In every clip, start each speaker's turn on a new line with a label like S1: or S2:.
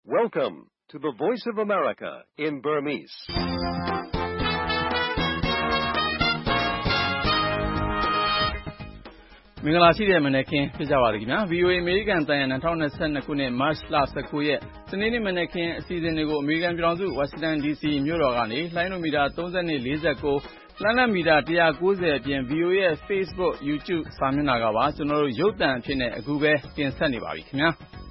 S1: Welcome to the Voice of America in Burmese.
S2: ။မင်္ဂလာရှိတဲ့မနက်ခင်းဖြစ်ကြပါစေခင်ဗျာ VOA အမေရိကန်တန်ရ2022ခုနှစ်မတ်လ19ရက်စနေနေ့မနက်ခင်းအစီအစဉ်တွေကိုအမေရိကန်ပြည်ထောင်စုဝါရှင်တန် DC မြို့တော်ကနေလိုင်းနိုမီတာ32 49လမ်းလမီတာ190အပြင် VOA ရဲ့ Facebook YouTube စာမျက်နှာကပါကျွန်တော်တို့ရုပ်သံအဖြစ်နဲ့အခုပဲတင်ဆက်နေပါပြီခင်ဗျာ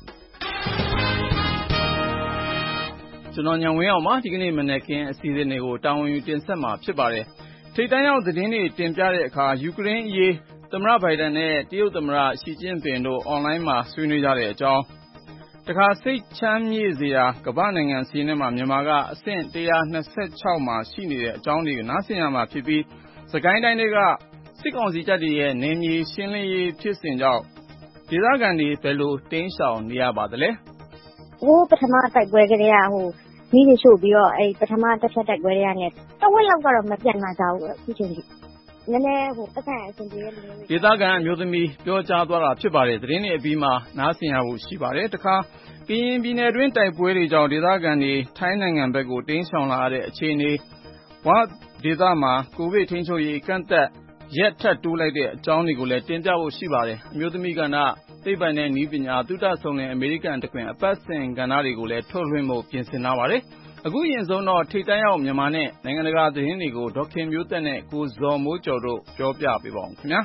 S2: ကျွန်တော်ညံဝင်းအောင်ပါဒီကနေ့မနက်ခင်းအစီအစဉ်တွေကိုတာဝန်ယူတင်ဆက်မှာဖြစ်ပါတယ်ထိပ်တန်းရောက်သတင်းတွေတင်ပြတဲ့အခါယူကရိန်းအရေးသမ္မတဘိုင်ဒန်နဲ့တရုတ်သမ္မတရှီကျင့်ပင်တို့အွန်လိုင်းမှာဆွေးနွေးကြတဲ့အကြောင်းတခါစိတ်ချမ်းမြေ့စရာကမ္ဘာနိုင်ငံစီးနှင်းမှာမြန်မာကအဆင့်126မှာရှိနေတဲ့အကြောင်းတွေကိုနားဆင်ရမှာဖြစ်ပြီးစကိုင်းတိုင်းတွေကစစ်ကောင်စီတပ်တွေရဲ့နယ်မြေရှင်းလင်းရေးဖြစ်စဉ်ကြောင့်ဒေသခံတွေဘယ်လိုတင်းရှောင်နေရပါသလဲ
S3: ပထမတိုက်ပွဲကလေးကမိနေချို့ပြီးတော့ပထမတစ်ချက်တိုက်ပွဲတွေကနေတဝက်လောက်ကတော့မပြတ်နိုင်ကြဘူးအခုချိန်ကြီးနည်းနည်းပတ်သက်အဆင်ပြေတဲ့လူတွေ
S2: ဒေသခံအမျိုးသမီးပြောကြားသွားတာဖြစ်ပါတယ်သတင်းတွေအပြီးမှာနားဆင်ရဖို့ရှိပါတယ်တခါကရင်ပြည်နယ်တွင်းတိုက်ပွဲတွေကြောင့်ဒေသခံတွေထိုင်းနိုင်ငံဘက်ကိုတင်းရှောင်လာတဲ့အခြေအနေဝဒေသမှာကိုဗစ်ထိန်းချုပ်ရေးကန့်သက်ရက်ထပ်တိုးလိုက်တဲ့အကြောင်းတွေကိုလည်းတင်ပြဖို့ရှိပါတယ်အမျိုးသမီးကဏ္ဍသိပ္ပံနဲ့နည်းပညာသုတဆုံလင်အမေရိကန်တခွင်အပတ်စဉ်ကဏ္ဍတွေကိုလည်းထုတ်လွှင့်ဖို့ပြင်ဆင်ထားပါတယ်အခုရင်ဆုံးတော့ထိပ်တန်းရောက်မြန်မာနဲ့နိုင်ငံတကာသတင်းတွေကိုဒေါက်ခင်မျိုးသက်နဲ့ကိုဇော်မိုးကျော်တို့ပြောပြပေးပါဦးခင်ဗျာ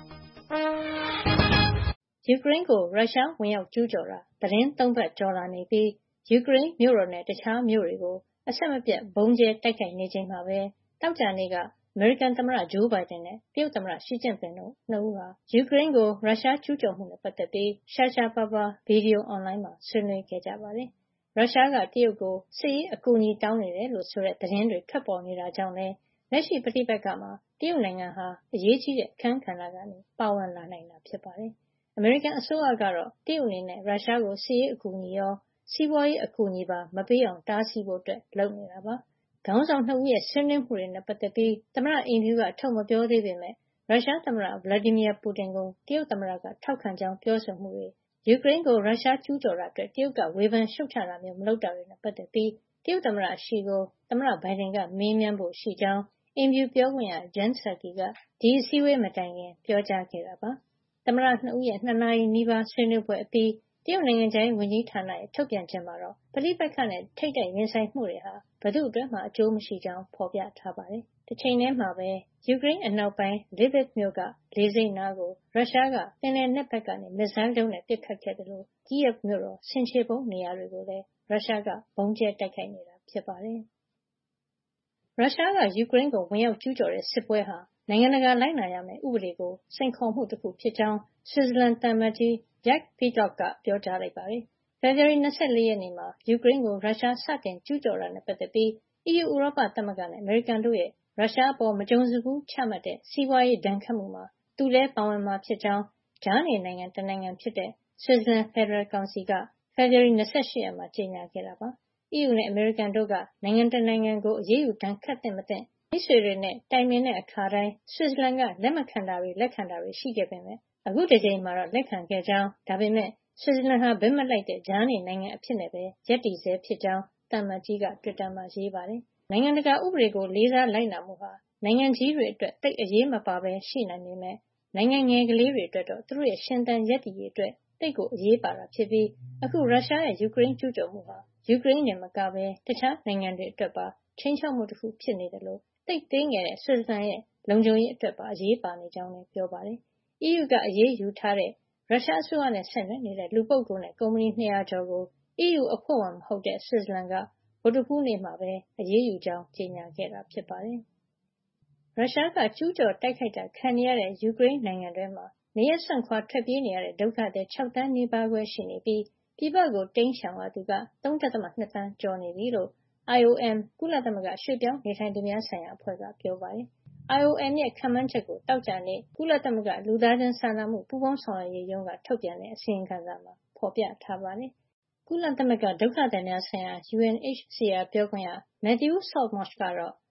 S4: ယူကရိန်းကိုရုရှားဝင်ရောက်ကျူးကျော်တာသတင်း3ပတ်ကျော်လာနေပြီးယူကရိန်းမြို့တော်နဲ့တခြားမြို့တွေကိုအဆက်မပြတ်ဘုံကျဲတိုက်ခိုက်နေချိန်မှာပဲတောက်ကြနေ့ကအမေရိကန်သမ္မတဂျိုးဘိုင်ဒန်နဲ့တရုတ်သမ္မတရှီကျင့်ပင်တို့နှစ်ဦးဟာယူကရိန်းကိုရုရှားကျူးကျော်မှုနဲ့ပတ်သက်ပြီးရှားရှားပါးပါးဗီဒီယိုအွန်လိုင်းမှာဆွေးနွေးခဲ့ကြပါတယ်ရုရှားကတရုတ်ကိုစစ်ရေးအကူအညီတောင်းနေတယ်လို့ဆိုတဲ့သတင်းတွေထွက်ပေါ်နေတာကြောင့်လည်းလက်ရှိပဋိပက္ခမှာတရုတ်နိုင်ငံဟာအရေးကြီးတဲ့အခန်းကဏ္ဍကနေပါဝင်လာနိုင်တာဖြစ်ပါတယ်။အမေရိကန်အစိုးရကတော့တရုတ်အနေနဲ့ရုရှားကိုစစ်ရေးအကူအညီရောစီးပွားရေးအကူအညီပါမပေးအောင်တားဆီးဖို့လုပ်နေတာပါ။ခေါင်းဆောင်နှစ်ဦးရဲ့ဆွေးနွေးမှုတွေနဲ့ပတ်သက်ပြီးသမ္မတအင်ဖြူကထုတ်မပြောသေးပေမဲ့ရုရှားသမ္မတဗလာဒီမီယာပူတင်ကိုတရုတ်သမ္မတကထောက်ခံကြောင်းပြောဆိုမှုတွေယူကရိန်းကိုရုရှားကျူးကျော်တာအတွက်တရုတ်ကဝေဖန်ရှုတ်ချတာမျိုးမလုပ်တာတွေနဲ့ပတ်သက်ပြီးတရုတ်သမ္မတရှီကိုသမ္မတဘိုင်ဒန်ကမေးမြန်းဖို့ရှိကြောင်းအင်ဖြူပြောခွင့်ရဂျန်ဆာကီကဒီအစည်းအဝေးမတိုင်ခင်ပြောကြားခဲ့တာပါသမ္မတနှစ်ဦးရဲ့2နာရီနီးပါးဆွေးနွေးပွဲအပြီးတရုတ်နိုင်ငံခြားရေးဝန်ကြီးဌာနရဲ့ထုတ်ပြန်ချက်မှာတော့ပဋိပက္ခနဲ့ထိပ်တိုက်ရင်ဆိုင်မှုတွေဟာဘယ်သူ့အတွက်မှအကျိုးမရှိကြောင်းဖော်ပြထားပါတယ်တစ်ချိန်တည်းမှာပဲယူကရိန်းအနောက်ပိုင်း Lviv မြို့ကလေဆိပ်နားကိုရုရှားကပင်လယ်နက်ဘက်ကနေမစ်ဇိုင်းဒုံးနဲ့ပစ်ခတ်ခဲ့တယ်လို့ Kyiv မြို့တော်ဆင်ခြေဖုံးနေရာတွေကိုလည်းရုရှားကဘုံကျဲတိုက်ခိုက်နေတာဖြစ်ပါတယ်။ရုရှားကယူကရိန်းကိုဝင်ရောက်ကျူးကျော်တဲ့စစ်ပွဲဟာနိုင်ငံတကာလိုက်နာရမယ့်ဥပဒေကိုစိန်ခေါ်မှုတစ်ခုဖြစ်ကြောင်းဆွစ်ဇာလန်သံအမတ်ကြီး Jack Peterlock ကပြောကြားလိုက်ပါတယ်။ဖေဖော်ဝါရီ24ရက်နေ့မှာယူကရိန်းကိုရုရှားစတင်ကျူးကျော်တာနဲ့ပတ်သက်ပြီး EU ဥရောပသမဂ္ဂနဲ့အမေရိကန်တို့ရဲ့ရုရှားအပေါ်မကြုံစဖူးချမှတ်တဲ့စီးပွားရေးဒဏ်ခတ်မှုမှာသူလည်းပါဝင်မှာဖြစ်ကြောင်းကြားနေနိုင်ငံတနိုင်ငံဖြစ်တဲ့ဆွစ်ဇာလန်ဖက်ဒရယ်ကောင်စီကဖေဖော်ဝါရီ28ရက်မှာကြေညာခဲ့တာပါ။ EU နဲ့အမေရိကန်တို့ကနိုင်ငံတနိုင်ငံကိုအရေးယူဒဏ်ခတ်သင့်မသင့်မိတ်ဆွေတွေနဲ့တိုင်ပင်တဲ့အခါတိုင်းဆွစ်ဇာလန်ကလက်မခံတာတွေလက်ခံတာတွေရှိခဲ့ပေမဲ့အခုတစ်ကြိမ်မှာတော့လက်ခံခဲ့ကြောင်းဒါပေမဲ့ဆွစ်ဇာလန်ဟာဘက်မလိုက်တဲ့ကြားနေနိုင်ငံအဖြစ်နဲ့ပဲရပ်တည်ဆဲဖြစ်ကြောင်းသံအမတ်ကြီးက Twitter မှာရေးပါတယ်။နိုင်ငံတကာဥပဒေကိုလေးစားလိုက်နာမှုဟာနိုင်ငံကြီးတွေအတွက်တိတ်အရေးမပါဘဲရှိနိုင်ပေမဲ့နိုင်ငံငယ်ကလေးတွေအတွက်တော့သူတို့ရဲ့ရှင်သန်ရပ်တည်ရေးအတွက်တိတ်ကိုအရေးပါတာဖြစ်ပြီးအခုရုရှားရဲ့ယူကရိန်းကျူးကျော်မှုဟာယူကရိန်းနဲ့မကဘဲတခြားနိုင်ငံတွေအတွက်ပါချိန်ချောက်မှုတစ်ခုဖြစ်နေတယ်လို့တိတ်သေးငယ်တဲ့ဆွစ်ဇာလန်ရဲ့လုံခြုံရေးအတွက်ပါအရေးပါနေကြောင်းလည်းပြောပါတယ်။ EU ကအရေးယူထားတဲ့ရုရှားအစိုးရနဲ့ဆက်နွယ်နေတဲ့လူပုဂ္ဂိုလ်နဲ့ကုမ္ပဏီ200ကျော်ကို EU အဖွဲ့ဝင်မဟုတ်တဲ့ဆွစ်ဇာလန်ကဗုဒ္ဓဟူးနေ့မှာပဲအရေးယူကြောင်းကြေညာခဲ့တာဖြစ်ပါတယ်။ရုရှားကကျူးကျော်တိုက်ခိုက်တာခံနေရတဲ့ယူကရိန်းနိုင်ငံတွင်းမှာနေရပ်စွန့်ခွာထွက်ပြေးနေရတဲ့ဒုက္ခသည်6တန်းနီးပါးခွဲရှိနေပြီးပြည်ပကိုတိမ်းရှောင်လာသူက 3.2 သန်းကျော်နေပြီလို့ IOM ကုလသမဂ္ဂရွှေ့ပြောင်းနေထိုင်သူများဆိုင်ရာအဖွဲ့ကပြောပါတယ်။ IOM ရဲ့ခန့်မှန်းချက်ကိုတောက်ကြနေ့ကုလသမဂ္ဂလူသားချင်းစာနာမှုပူးပေါင်းဆောင်ရွက်ရေးရုံးကထုတ်ပြန်တဲ့အစီရင်ခံစာမှာဖော်ပြထားပါတယ်။ကုလသမဂ္ဂဒုက္ခသည်များဆိုင်ရာ UNHCR ပြောခွင့်ရ Matthew Saltmarsh ကတော့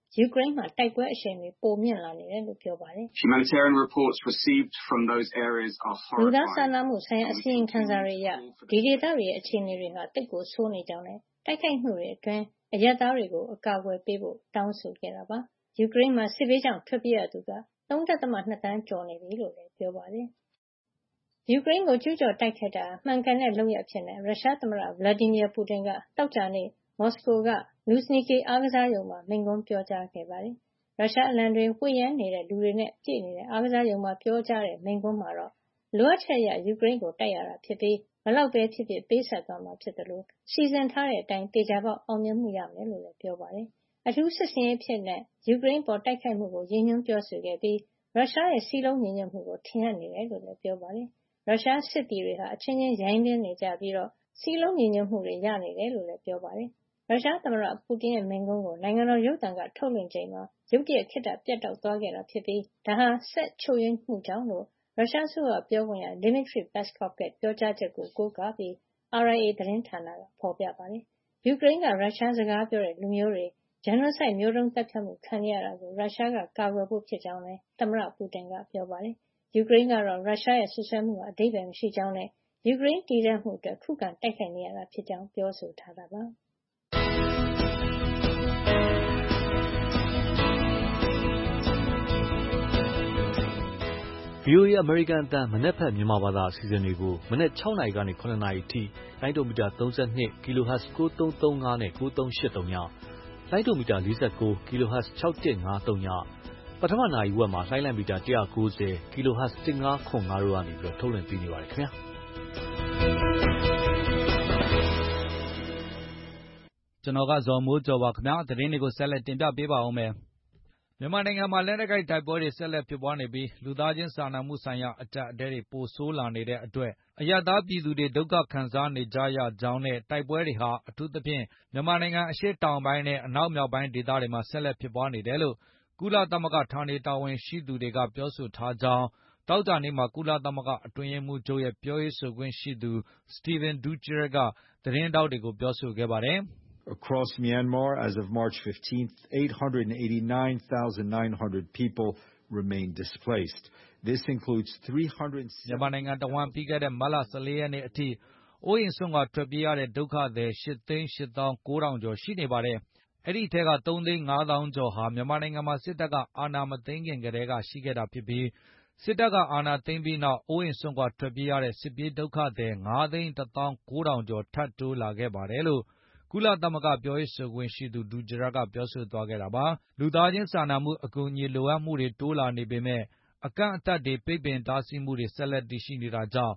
S4: ယူကရိန်းမှာတိုက်ပွဲအရှိန်တွေပိုမြင့်လာနေတယ်လို့ပြောပါတယ်။
S5: Humanitarian reports received from those areas are horrifying.
S4: လူသားစာနာမှုဆိုင်ရာအစီရင်ခံစာတွေအရဒီဒေသတွေရဲ့အခြေအနေတွေဟာတိတ်ကိုဆိုးနေကြောင်းနဲ့တိုက်ခိုက်မှုတွေအတွင်းအရပ်သားတွေကိုအကာအကွယ်ပေးဖို့တောင်းဆိုခဲ့တာပါ။ယူကရိန်းမှာစစ်ဘေးကြောင့်ထွက်ပြေးရသူက 3.2 သန်းကျော်နေပြီလို့လည်းပြောပါတယ်။ယူကရိန်းကိုကျူးကျော်တိုက်ခိုက်တာမှန်ကန်တဲ့လုပ်ရပ်ဖြစ်နေရုရှားသမ္မတဗလာဒီမီယာပူတင်ကတောက်ကြနေ့မော်စကိုကလူစနီကီအားကစားရုံမှာမိန့်ခွန်းပြောကြားခဲ့ပါတယ်။ရုရှားအလံတွေဝှေ့ယမ်းနေတဲ့လူတွေနဲ့ပြည့်နေတဲ့အားကစားရုံမှာပြောကြားတဲ့မိန့်ခွန်းမှာတော့လိုအပ်ချက်အရယူကရိန်းကိုတိုက်ရတာဖြစ်ပြီးဘလောက်ပဲဖြစ်ဖြစ်ပေးဆက်သွားမှာဖြစ်တယ်လို့စီစဉ်ထားတဲ့အတိုင်းတေချာပေါက်အောင်မြင်မှုရမယ်လို့လည်းပြောပါတယ်။အထူးစစ်စင်ရေးဖြစ်တဲ့ယူကရိန်းပေါ်တိုက်ခိုက်မှုကိုရည်ညွှန်းပြောဆိုခဲ့ပြီးရုရှားရဲ့စီးလုံးညီညွတ်မှုကိုထင်ဟပ်နေတယ်လို့လည်းပြောပါတယ်။ရုရှားစစ်သည်တွေဟာအချင်းချင်းရိုင်းပင်းနေကြပြီးတော့စီးလုံးညီညွတ်မှုတွေရနေတယ်လို့လည်းပြောပါတယ်။ရုရှားသမ္မတပူတင်ရဲ့မိန့်ခွန်းကိုနိုင်ငံတော်ရုပ်သံကထုတ်လွှင့်ချိန်မှာရုတ်တရက်ခေတ္တပြတ်တောက်သွားခဲ့တာဖြစ်ပြီးဒါဟာဆက်ချို့ယွင်းမှုကြောင့်လို့ရုရှားအစိုးရပြောခွင့်ရ Dmitry Peskov ရဲ့ပြောကြားချက်ကိုကိုးကားပြီး RIA သတင်းဌာနကဖော်ပြပါတယ်။ယူကရိန်းကရုရှားစကားပြောတဲ့လူမျိုးတွေ genocide မျိုးတုန်းသတ်ဖြတ်မှုခံရတာကိုရုရှားကကာကွယ်ဖို့ဖြစ်ကြောင်းလည်းသမ္မတပူတင်ကပြောပါတယ်။ယူကရိန်းကတော့ရုရှားရဲ့ဆွဆွဲမှုဟာအဓိပ္ပာယ်မရှိကြောင်းနဲ့ယူကရိန်းတည်တံ့မှုအတွက်ခုခံတိုက်ခိုက်နေရတာဖြစ်ကြောင်းပြောဆိုထားတာပါ။
S6: VOA အမေရိကန်အသံမနက်ဖြန်မြန်မာဘာသာအစီအစဉ်တွေကိုမနက်6နာရီကနေ9နာရီအထိလိုင်းဒိုမီတာ32 kHz 9335နဲ့9383ညလိုင်းဒိုမီတာ49 kHz 6153ညပထမနာရီဝက်မှာလိုင်းလံမီတာ190 kHz 1505တို့ကနေပြီးထုတ်လွှင့်ပေးနေပါတယ်ခင်ဗျာ
S7: ကျွန်တော်ကဇော်မိုးကျော်ပါခင်ဗျာသတင်းတွေကိုဆက်လက်တင်ပြပေးပါအောင်မယ်မြန်မာနိုင်ငံမှာလက်နက်ကိုင်တိုက်ပွဲတွေဆက်လက်ဖြစ်ပွားနေပြီးလူသားချင်းစာနာမှုဆိုင်ရာအကျပ်အတည်းတွေပိုဆိုးလာနေတဲ့အတွက်အရပ်သားပြည်သူတွေဒုက္ခခံစားနေကြရကြောင်းနဲ့တိုက်ပွဲတွေဟာအထူးသဖြင့်မြန်မာနိုင်ငံအရှေ့တောင်ပိုင်းနဲ့အနောက်မြောက်ပိုင်းဒေသတွေမှာဆက်လက်ဖြစ်ပွားနေတယ်လို့ကုလသမဂ္ဂဌာနေတာဝန်ရှိသူတွေကပြောဆိုထားကြောင်းတောက်ကြနေ့မှာကုလသမဂ္ဂအတွင်းရေးမှူးချုပ်ရဲ့ပြောရေးဆိုခွင့်ရှိသူ Stephane Dujarric ကသတင်းတောက်တွေကိုပြောဆိုခဲ့ပါတယ်
S8: Across Myanmar, as of March 15th, 889,900 people remain displaced. This includes 300.
S7: မြန်မာနိုင်ငံတဝန်းပြီးခဲ့တဲ့မတ်လ14ရက်နေ့အထိအိုးအိမ်စွန့်ခွာထွက်ပြေးရတဲ့ဒုက္ခသည်8,890,000 ကျော်ရှိနေပါတယ်။အဲ့ဒီထဲက3,500,000 ကျော်ဟာမြန်မာနိုင်ငံမှာစစ်တပ်ကအာဏာမသိမ်းခင်ကတည်းကရှိခဲ့တာဖြစ်ပြီးစစ်တပ်ကအာဏာသိမ်းပြီးနောက်အိုးအိမ်စွန့်ခွာထွက်ပြေးရတဲ့စစ်ပြေးဒုက္ခသည်9,190,000 ကျော်ထပ်တိုးလာခဲ့ပါတယ်လို့ကုလသမဂ္ဂပြောရေးဆိုခွင့်ရှိသူဒူဂျရာကပြောဆိုသွားခဲ့တာပါလူသားချင်းစာနာမှုအကူအညီလိုအပ်မှုတွေတိုးလာနေပေမဲ့အကန့်အသတ်တွေပိတ်ပင်တားဆီးမှုတွေဆက်လက်တည်ရှိနေတာကြောင့်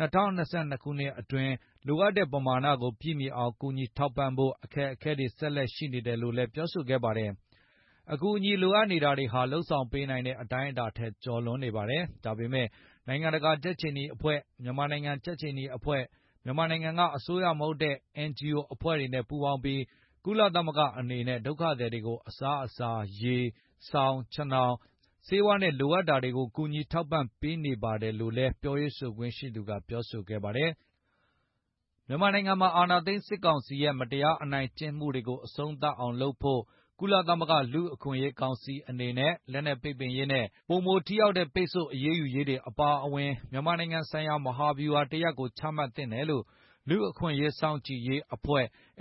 S7: 2022ခုနှစ်အတွင်းလိုအပ်တဲ့ပမာဏကိုပြည့်မီအောင်ကူညီထောက်ပံ့ဖို့အခက်အခဲတွေဆက်လက်ရှိနေတယ်လို့လည်းပြောဆိုခဲ့ပါတယ်အကူအညီလိုအပ်နေတာတွေဟာလှုပ်ဆောင်ပေးနိုင်တဲ့အတိုင်းအတာထက်ကျော်လွန်နေပါတယ်ဒါပေမဲ့နိုင်ငံတကာကြက်ခြေနီအဖွဲ့မြန်မာနိုင်ငံကြက်ခြေနီအဖွဲ့မြန်မာနိုင်ငံကအစိုးရမဟုတ်တဲ့ NGO အဖွဲ့တွေနဲ့ပူးပေါင်းပြီးကုလသမဂ္ဂအနေနဲ့ဒုက္ခသည်တွေကိုအစားအစာရေဆောင်းခြံောင်ဆေးဝါးနဲ့လိုအပ်တာတွေကိုကူညီထောက်ပံ့ပေးနေပါတယ်လို့လည်းပြောရေးဆိုခွင့်ရှိသူကပြောဆိုခဲ့ပါတယ်မြန်မာနိုင်ငံမှာအာဏာသိမ်းစစ်ကောင်စီရဲ့မတရားအနိုင်ကျင့်မှုတွေကိုအဆုံးသတ်အောင်လုပ်ဖို့ကုလသမဂ္ဂလူ့အခွင့်အရေးကောင်စီအနေနဲ့လက်နက်ပိတ်ပင်ရေးနဲ့ပုံမထိရောက်တဲ့ပိတ်ဆို့အရေးယူရေးတွေအပါအဝင်မြန်မာနိုင်ငံဆိုင်ရာမဟာဗျူဟာတရပ်ကိုချမှတ်သင့်တယ်လို့လူ့အခွင့်အရေးစောင့်ကြည့်ရေးအဖွဲ့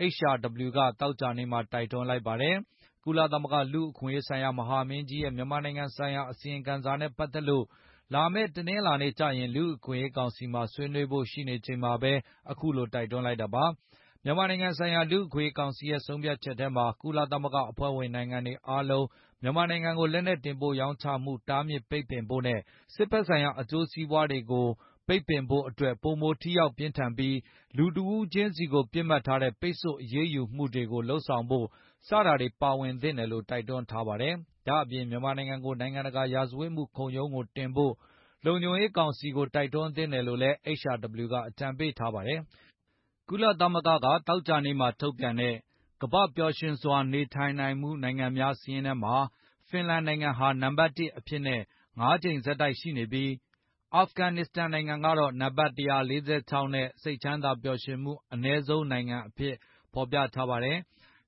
S7: HRW ကတောက်ကြနေမှာတိုက်တွန်းလိုက်ပါတယ်ကုလသမဂ္ဂလူ့အခွင့်အရေးဆိုင်ရာမဟာမင်းကြီးရဲ့မြန်မာနိုင်ငံဆိုင်ရာအစီရင်ခံစာနဲ့ပတ်သက်လို့လာမယ့်တနင်္လာနေ့ကျရင်လူ့အခွင့်အရေးကောင်စီမှာဆွေးနွေးဖို့ရှိနေချိန်မှာပဲအခုလိုတိုက်တွန်းလိုက်တာပါမြန်မာနိုင်ငံဆိုင်ရာလူ့အခွင့်အရေးကောင်စီရဲ့ဆုံးဖြတ်ချက်ထဲမှာကုလသမဂ္ဂအဖွဲ့ဝင်နိုင်ငံတွေအားလုံးမြန်မာနိုင်ငံကိုလက်နက်တင်ပို့ရောင်းချမှုတားမြစ်ပိတ်ပင်ဖို့နဲ့စစ်ဘက်ဆိုင်ရာအကျိုးစီးပွားတွေကိုပိတ်ပင်ဖို့အတွက်ပုံမထိရောက်ပြင်းထန်ပြီးလူတဦးချင်းစီကိုပြစ်မှတ်ထားတဲ့ပိတ်ဆို့အရေးယူမှုတွေကိုလှုံ့ဆော်ဖို့စတာတွေပါဝင်သင့်တယ်လို့တိုက်တွန်းထားပါတယ်ဒါအပြင်မြန်မာနိုင်ငံကိုနိုင်ငံတကာရာဇဝတ်မှုခုံရုံးကိုတင်ဖို့လုံခြုံရေးကောင်စီကိုတိုက်တွန်းသင့်တယ်လို့လည်း HRW ကအကြံပေးထားပါတယ်ကုလသမဂ္ဂကတောက်ကြနေမှာထုတ်ပြန်တဲ့ကမ္ဘာပျော်ရွှင်စွာနေထိုင်နိုင်မှုနိုင်ငံများစာရင်းထဲမှာဖင်လန်နိုင်ငံဟာနံပါတ်1အဖြစ်နဲ့9ကြိမ်ဆက်တိုက်ရှိနေပြီးအာဖဂန်နစ္စတန်နိုင်ငံကတော့နံပါတ်146နဲ့စိတ်ချမ်းသာပျော်ရွှင်မှုအနည်းဆုံးနိုင်ငံအဖြစ်ဖော်ပြထားပါတယ်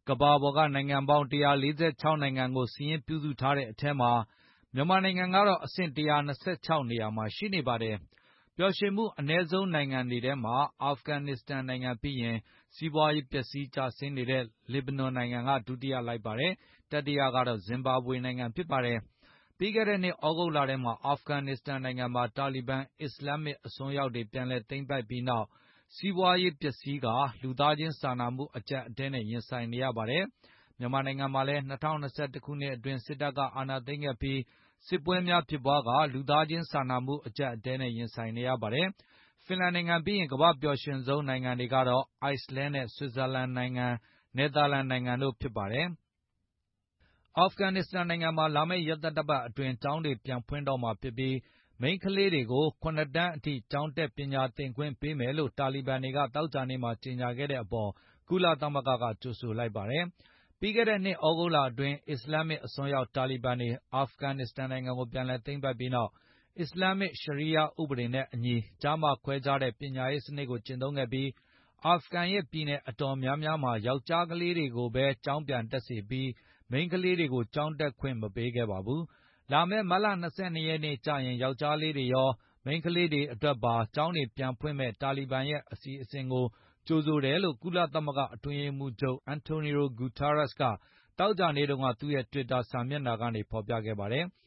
S7: ကမ္ဘာပေါ်ကနိုင်ငံပေါင်း146နိုင်ငံကိုစာရင်းပြုစုထားတဲ့အထဲမှာမြန်မာနိုင်ငံကတော့အဆင့်126နေရာမှာရှိနေပါတယ်။ပျော်ရွှင်မှုအနည်းဆုံးနိုင်ငံတွေထဲမှာအာဖဂန်နစ္စတန်နိုင်ငံပြီးရင်စီးပွားရေးပျက်စီးကျဆင်းနေတဲ့လေဘနွန်နိုင်ငံကဒုတိယလိုက်ပါတယ်။တတိယကတော့ဇင်ဘာဘွေနိုင်ငံဖြစ်ပါတယ်။ပြီးခဲ့တဲ့နှစ်ဩဂုတ်လထဲမှာအာဖဂန်နစ္စတန်နိုင်ငံမှာတာလီဘန်အစ္စလာမစ်အစွန်းရောက်တွေပြန်လည်သိမ်းပိုက်ပြီးနောက်စီးပွားရေးပျက်စီးကာလူသားချင်းစာနာမှုအကျပ်အတည်းနဲ့ရင်ဆိုင်နေရပါတယ်။မြန်မာနိုင်ငံမှာလည်း2021ခုနှစ်အတွင်းစစ်တပ်ကအာဏာသိမ်းခဲ့ပြီးစစ်ပွဲများဖြစ်ပွားကာလူသားချင်းစာနာမှုအကျပ်အတည်းနဲ့ရင်ဆိုင်နေရပါတယ်။ဖင်လန်နိုင်ငံပြီးရင်ကမ္ဘာပျော်ရွှင်ဆုံးနိုင်ငံတွေကတော့အိုက်စလန်းနဲ့ဆွစ်ဇာလန်နိုင်ငံနယ်သာလန်နိုင်ငံတို့ဖြစ်ပါတယ်။အာဖဂန်နစ္စတန်နိုင်ငံမှာလာမယ့်ရက်သတ္တပတ်အတွင်းကျောင်းတွေပြန်ဖွင့်တော့မှာဖြစ်ပြီးမိန်းကလေးတွေကို9တန်းအထိကျောင်းတက်ပညာသင်ခွင့်ပေးမယ်လို့တာလီဘန်တွေကသောကြာနေ့မှာကြေညာခဲ့တဲ့အပေါ်ကုလသမဂ္ဂကကြိုဆိုလိုက်ပါတယ်။ပြီးခဲ့တဲ့နှစ်ဩဂုတ်လအတွင်းအစ္စလာမစ်အစွန်းရောက်တာလီဘန်တွေအာဖဂန်နစ္စတန်နိုင်ငံကိုပြန်လည်သိမ်းပိုက်ပြီးနောက်အစ္စလာမစ်ရှရီးယားဥပဒေနဲ့အညီကျားမခွဲခြားတဲ့ပညာရေးစနစ်ကိုကျင့်သုံးခဲ့ပြီးအာဖဂန်ရဲ့ပြည်နယ်အတော်များများမှာယောက်ျားကလေးတွေကိုပဲကျောင်းပြန်တက်စေပြီးမိန်းကလေးတွေကိုကျောင်းတက်ခွင့်မပေးခဲ့ပါဘူး။လာမယ့်မတ်လ22ရက်နေ့ကျရင်ယောက်ျားလေးတွေရောမိန်းကလေးတွေအတွက်ပါကျောင်းတွေပြန်ဖွင့်မဲ့တာလီဘန်ရဲ့အစီအစဉ်ကိုကြိုဆိုတယ်လို့ကုလသမဂ္ဂအတွင်းရေးမှူးချုပ်အန်တိုနီယိုဂူတာရက်စ်ကသောကြာနေ့တုန်းကသူ့ရဲ့တွစ်တာစာမျက်နှာကနေဖော်ပြခဲ့ပါတယ်။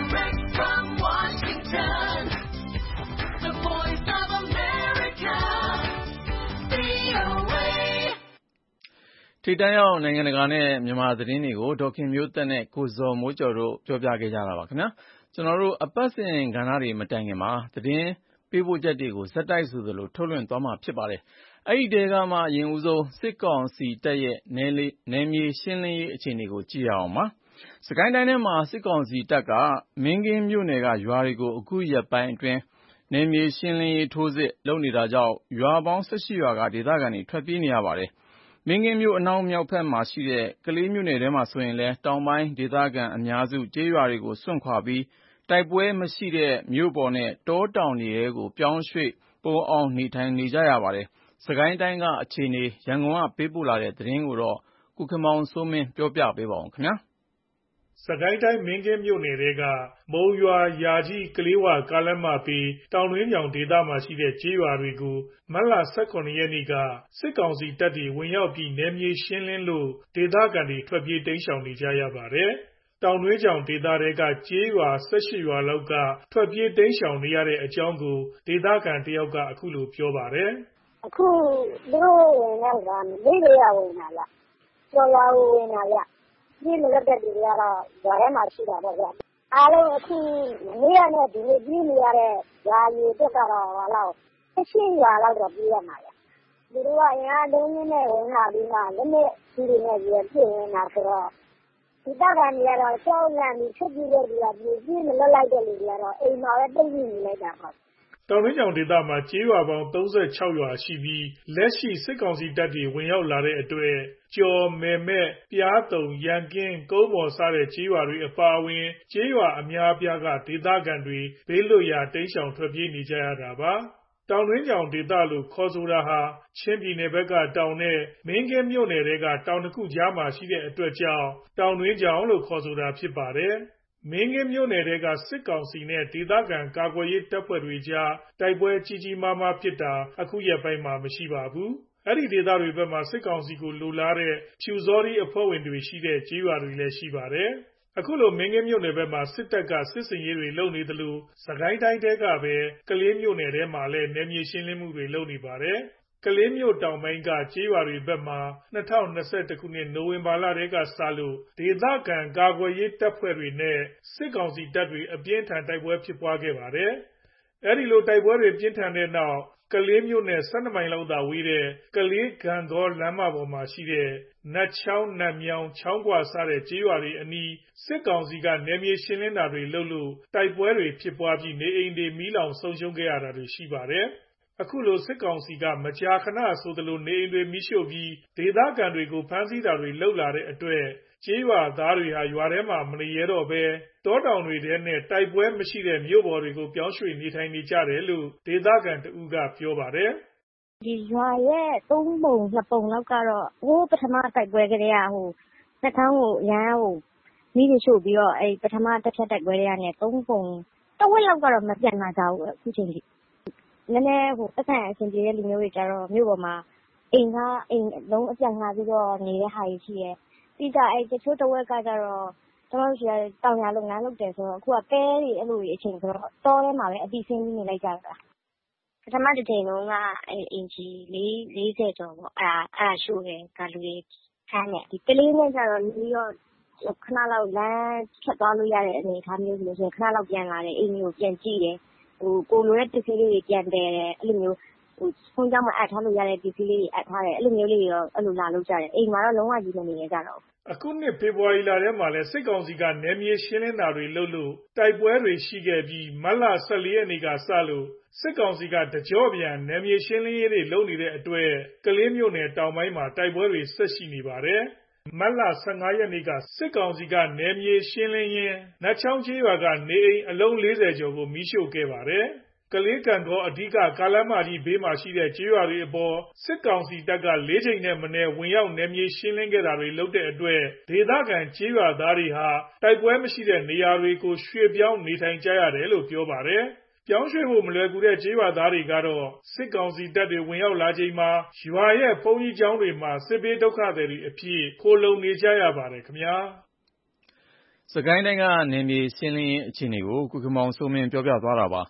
S2: ။ထိပ်တန်းရောက်နိုင်ငံတကာနဲ့မြန်မာသတင်းတွေကိုဒေါခင်မျိုးသက်နဲ့ကိုဇော်မိုးကျော်တို့ပြောပြခဲ့ကြတာပါခင်ဗျာ။ကျွန်တော်တို့အပတ်စဉ်ကဏ္ဍတွေမတိုင်ခင်မှာသတင်းပေးပို့ချက်တွေကိုဇက်တိုက်ဆိုသလိုထုတ်လွှင့်သွားမှာဖြစ်ပါတယ်။အဲ့ဒီတဲကမှအရင်ဦးဆုံးစစ်ကောင်စီတပ်ရဲ့နယ်မြေရှင်းလင်းရေးအခြေအနေကိုကြည့်ရအောင်ပါ။စကိုင်းတိုင်းထဲမှာစစ်ကောင်စီတပ်ကမင်းကင်းမြို့နယ်ကရွာတွေကိုအခုရက်ပိုင်းအတွင်းနယ်မြေရှင်းလင်းရေးထိုးစစ်လုပ်နေတာကြောင့်ရွာပေါင်း18ရွာကဒေသခံတွေထွက်ပြေးနေရပါတယ်။မင်းကင်းမြို့အနောက်မြောက်ဖက်မှာရှိတဲ့ကလေးမြို့နယ်ထဲမှာဆိုရင်လည်းတောင်ပိုင်းဒေသခံအများစုကျေးရွာတွေကိုစွန့်ခွာပြီးတိုက်ပွဲမရှိတဲ့မြို့ပေါ်နဲ့တောတောင်တွေထဲကိုပြောင်းရွှေ့ပုန်းအောင်နေထိုင်နေကြရပါတယ်။စကိုင်းတိုင်းကအခြေအနေရန်ကုန်ကပေးပို့လာတဲ့သတင်းကိုကိုခင်မောင်စိုးမင်းပြောပြပေးပါဦးခင်ဗျာ။
S9: စကိုင်းတိုင်းမင်းကင်းမြို့နယ်ထဲကမုံရွာယာကြီးကလေးဝကားလမ်းမပြီးတောင်တွင်းမြောင်ဒေသမှာရှိတဲ့ကျေးရွာတွေကိုမတ်လ18ရက်နေ့ကစစ်ကောင်စီတပ်တွေဝင်ရောက်ပြီးနယ်မြေရှင်းလင်းလို့ဒေသခံတွေထွက်ပြေးတိမ်းရှောင်နေကြရပါတယ်။တောင်တွင်းကျောင်ဒေသတွေကကျေးရွာ18ရွာလောက်ကထွက်ပြေးတိမ်းရှောင်နေရတဲ့အကြောင်းကိုဒေသခံတယောက်ကအခုလိုပြောပါတယ်
S3: ။အခုသူတို့ဝင်ရောက်တာလေးတွေဝင်လာလား။ကျော်ရွာဝင်လာလား။ဒီလိုလက်တဲ့လူတွေကတော့ရွာထဲမှာရှိတာပေါ့ဗျာ။အားလုံးအခုနေ့ရက်နဲ့ဒီနေ့ပြေးနေရတဲ့ရွာကြီးတက်ကတော့18ရွာလောက်တော့ပြေးရမှာလေ။သူတို့ကအင်အားလုံးနဲ့ဝင်လာပြီးမှလက်နဲ့ဒီတွေနဲ့ပြည့်နေတာဆိုတော့ဒီတပ်ကနေကတော့ကြောက်လန့်ပြီးထွက်ပြေးတဲ့လူကပြေးမလွတ်လိုက်တဲ့လူတွေကတော့အိမ်မှာပဲတိတ်နေလိုက်တာပေါ့
S9: တောင်တွင်းကျောင်ဒေသမှာကျေးရွာပေါင်း36ရွာရှိပြီးလက်ရှိစစ်ကောင်စီတပ်တွေဝင်ရောက်လာတဲ့အတွက်ကျော်မယ်မဲ့ပြားတုံရန်ကင်းကုန်းမော်စတဲ့ကျေးရွာတွေအပါအဝင်ကျေးရွာအများအပြားကဒေသခံတွေဘေးလွတ်ရာတိမ်းရှောင်ထွက်ပြေးနေကြရတာပါတောင်တွင်းကျောင်ဒေသလို့ခေါ်ဆိုတာဟာချင်းပြည်နယ်ဘက်ကတောင်နဲ့မင်းကင်းမြို့နယ်တွေကတောင်တစ်ခုကြားမှာရှိတဲ့အတွက်ကြောင့်တောင်တွင်းကျောင်လို့ခေါ်ဆိုတာဖြစ်ပါတယ်မင်းကင်းမြို့နယ်တွေကစစ်ကောင်စီနဲ့ဒေသခံကာကွယ်ရေးတပ်ဖွဲ့တွေကြားတိုက်ပွဲကြီးကြီးမားမားဖြစ်တာအခုရက်ပိုင်းမှာမရှိပါဘူး။အဲ့ဒီဒေသတွေဘက်မှာစစ်ကောင်စီကိုလိုလားတဲ့ဖြူစောတိအဖွဲ့ဝင်တွေရှိတဲ့ကျေးရွာတွေလည်းရှိပါတယ်။အခုလိုမင်းကင်းမြို့နယ်ဘက်မှာစစ်တပ်ကစစ်စင်ရေးတွေလုပ်နေသလိုစကိုင်းတိုင်းတဲကပဲကလေးမြို့နယ်ထဲမှာလည်းနယ်မြေရှင်းလင်းမှုတွေလုပ်နေပါတယ်။ကလေးမြို့တောင်ပိုင်းကကျေးရွာတွေဘက်မှာ2021ခုနှစ်နိုဝင်ဘာလတည်းကစလို့ဒေသခံကာကွယ်ရေးတပ်ဖွဲ့တွေနဲ့စစ်ကောင်စီတပ်တွေအပြင်းထန်တိုက်ပွဲဖြစ်ပွားခဲ့ပါတယ်။အဲဒီလိုတိုက်ပွဲတွေပြင်းထန်တဲ့နောက်ကလေးမြို့နဲ့12မိုင်လောက်သာဝေးတဲ့ကလေးဂံကောလမ်းမပေါ်မှာရှိတဲ့နတ်ချောင်းနတ်မြောင်ချောင်းကွာစတဲ့ကျေးရွာတွေအနီးစစ်ကောင်စီကနယ်မြေရှင်းလင်းတာတွေလုပ်လို့တိုက်ပွဲတွေဖြစ်ပွားပြီးနေအိမ်တွေမီးလောင်ဆုံးရှုံးခဲ့ရတာတွေရှိပါတယ်။အခုလိုစစ်ကောင်စီကမကြာခဏဆိုသလိုနေအိမ်တွေမီးရှို့ပြီးဒေသခံတွေကိုဖမ်းဆီးတာတွေလုပ်လာတဲ့အတွက်ကျေးရွာသားတွေဟာရွာထဲမှာမနေရတော့ဘဲတောတောင်တွေထဲနဲ့တိုက်ပွဲမရှိတဲ့မြို့ပေါ်တွေကိုပြောင်းရွှေ့နေထိုင်နေကြတယ်လို့ဒေသခံတဦးကပြောပါတယ်။
S3: ဒီရွာရဲ့3 ပုံ 2 ပုံလောက်ကတော့ပထမတိုက်ပွဲကလေးကနှက်ခမ်းကိုရမ်းမိတွေရှို့ပြီးတော့ပထမတစ်ဖြတ်တိုက်ပွဲတွေကနေ3 ပုံတဝက်လောက်ကတော့မပြန်လာကြဘူးအခုချိန်ထိနည်းနည်းသက်ဆိုင်အဆင်ပြေတဲ့လူမျိုးတွေကြတော့မြို့ပေါ်မှာအိမ်လုံးအပြတ်ငှားပြီးတော့နေတဲ့ဟာကြီးရှိရဲပြီးကြတချို့တဝက်ကကြတော့ကျွန်တော်တို့ရှိရတောင်ရလုပ်ငန်းလုပ်တယ်ဆိုတော့အခုကပဲတွေအဲ့လိုအချိန်ဆိုတော့တောထဲမှာပဲအပြီးဆင်းပြီးနေလိုက်ကြတာပထမတစ်ချိန်လုံးကအင်ဂျီ40ကျော်ပေါ့အဲ့ရှို့တယ်ကလူတွေခန်းနေဒီကလေးနဲ့ကြတော့ပြီးတော့ခဏလောက်လမ်းဖြတ်သွားလို့ရတဲ့အနေအထားမျိုးဆိုရင်ခဏလောက်ပြန်လာတယ်အိမ်မျိုးပြန်ကြည့်တယ်ကိုလိုတဲ့ပစ္စည်းလေးတွေပြန်တယ်အဲ့လိုမျိုးဖုန်းကြောင့်မအပ်ထားလို့ရတဲ့ပစ္စည်းလေးတွေအပ်ထားတယ်အဲ့လိုမျိုးလေးတွေရောအဲ့လိုလာလို့ကြတယ်အိမ်မှာတော့လုံးဝကြီးမနေရကြတော့
S9: အခုနှစ်ဖေဖော်ဝါရီလထဲမှာလည်းစစ်ကောင်စီကနယ်မြေရှင်းလင်းတာတွေလုပ်လို့တိုက်ပွဲတွေရှိခဲ့ပြီးမတ်လ14 ရက်နေ့ကစလို့စစ်ကောင်စီကတကြော့ပြန်နယ်မြေရှင်းလင်းရေးတွေလုပ်နေတဲ့အတွက်ကလေးမြို့နယ်တောင်ပိုင်းမှာတိုက်ပွဲတွေဆက်ရှိနေပါတယ်မတ်လ15 ရက်နေ့ကစစ်ကောင်စီကနယ်မြေရှင်းလင်းရင်းနတ်ချောင်းကျေးရွာကနေအိမ်အလုံး40ကျော်ကိုမီးရှို့ခဲ့ပါတယ်ကလေးကံကောအဓိကကားလမ်းမကြီးဘေးမှာရှိတဲ့ကျေးရွာတွေအပေါ်စစ်ကောင်စီတပ်က4 ချိန်နဲ့မနည်းဝင်ရောက်နယ်မြေရှင်းလင်းခဲ့တာတွေလုပ်တဲ့အတွက်ဒေသခံကျေးရွာသားတွေဟာတိုက်ပွဲမရှိတဲ့နေရာတွေကိုရွှေ့ပြောင်းနေထိုင်ကြရတယ်လို့ပြောပါတယ်ပြောင်းရွှေ့ဖို့မလွယ်ကူတဲ့ကျေးရွာသားတွေကတော့စစ်ကောင်စီတပ်တွေဝင်ရောက်လာချိန်မှာရွာရဲ့ဘုန်းကြီးကျောင်းတွေမှာစစ်ဘေးဒုက္ခသည်တွေအဖြစ်ခိုလှုံနေကြရပါတယ်ခင်ဗျာ
S2: စကိုင်းတိုင်းကနယ်မြေရှင်းလင်းရေးအခြေအနေကိုကုကမောင်စိုးမင်းပြောပြသွားတာပါ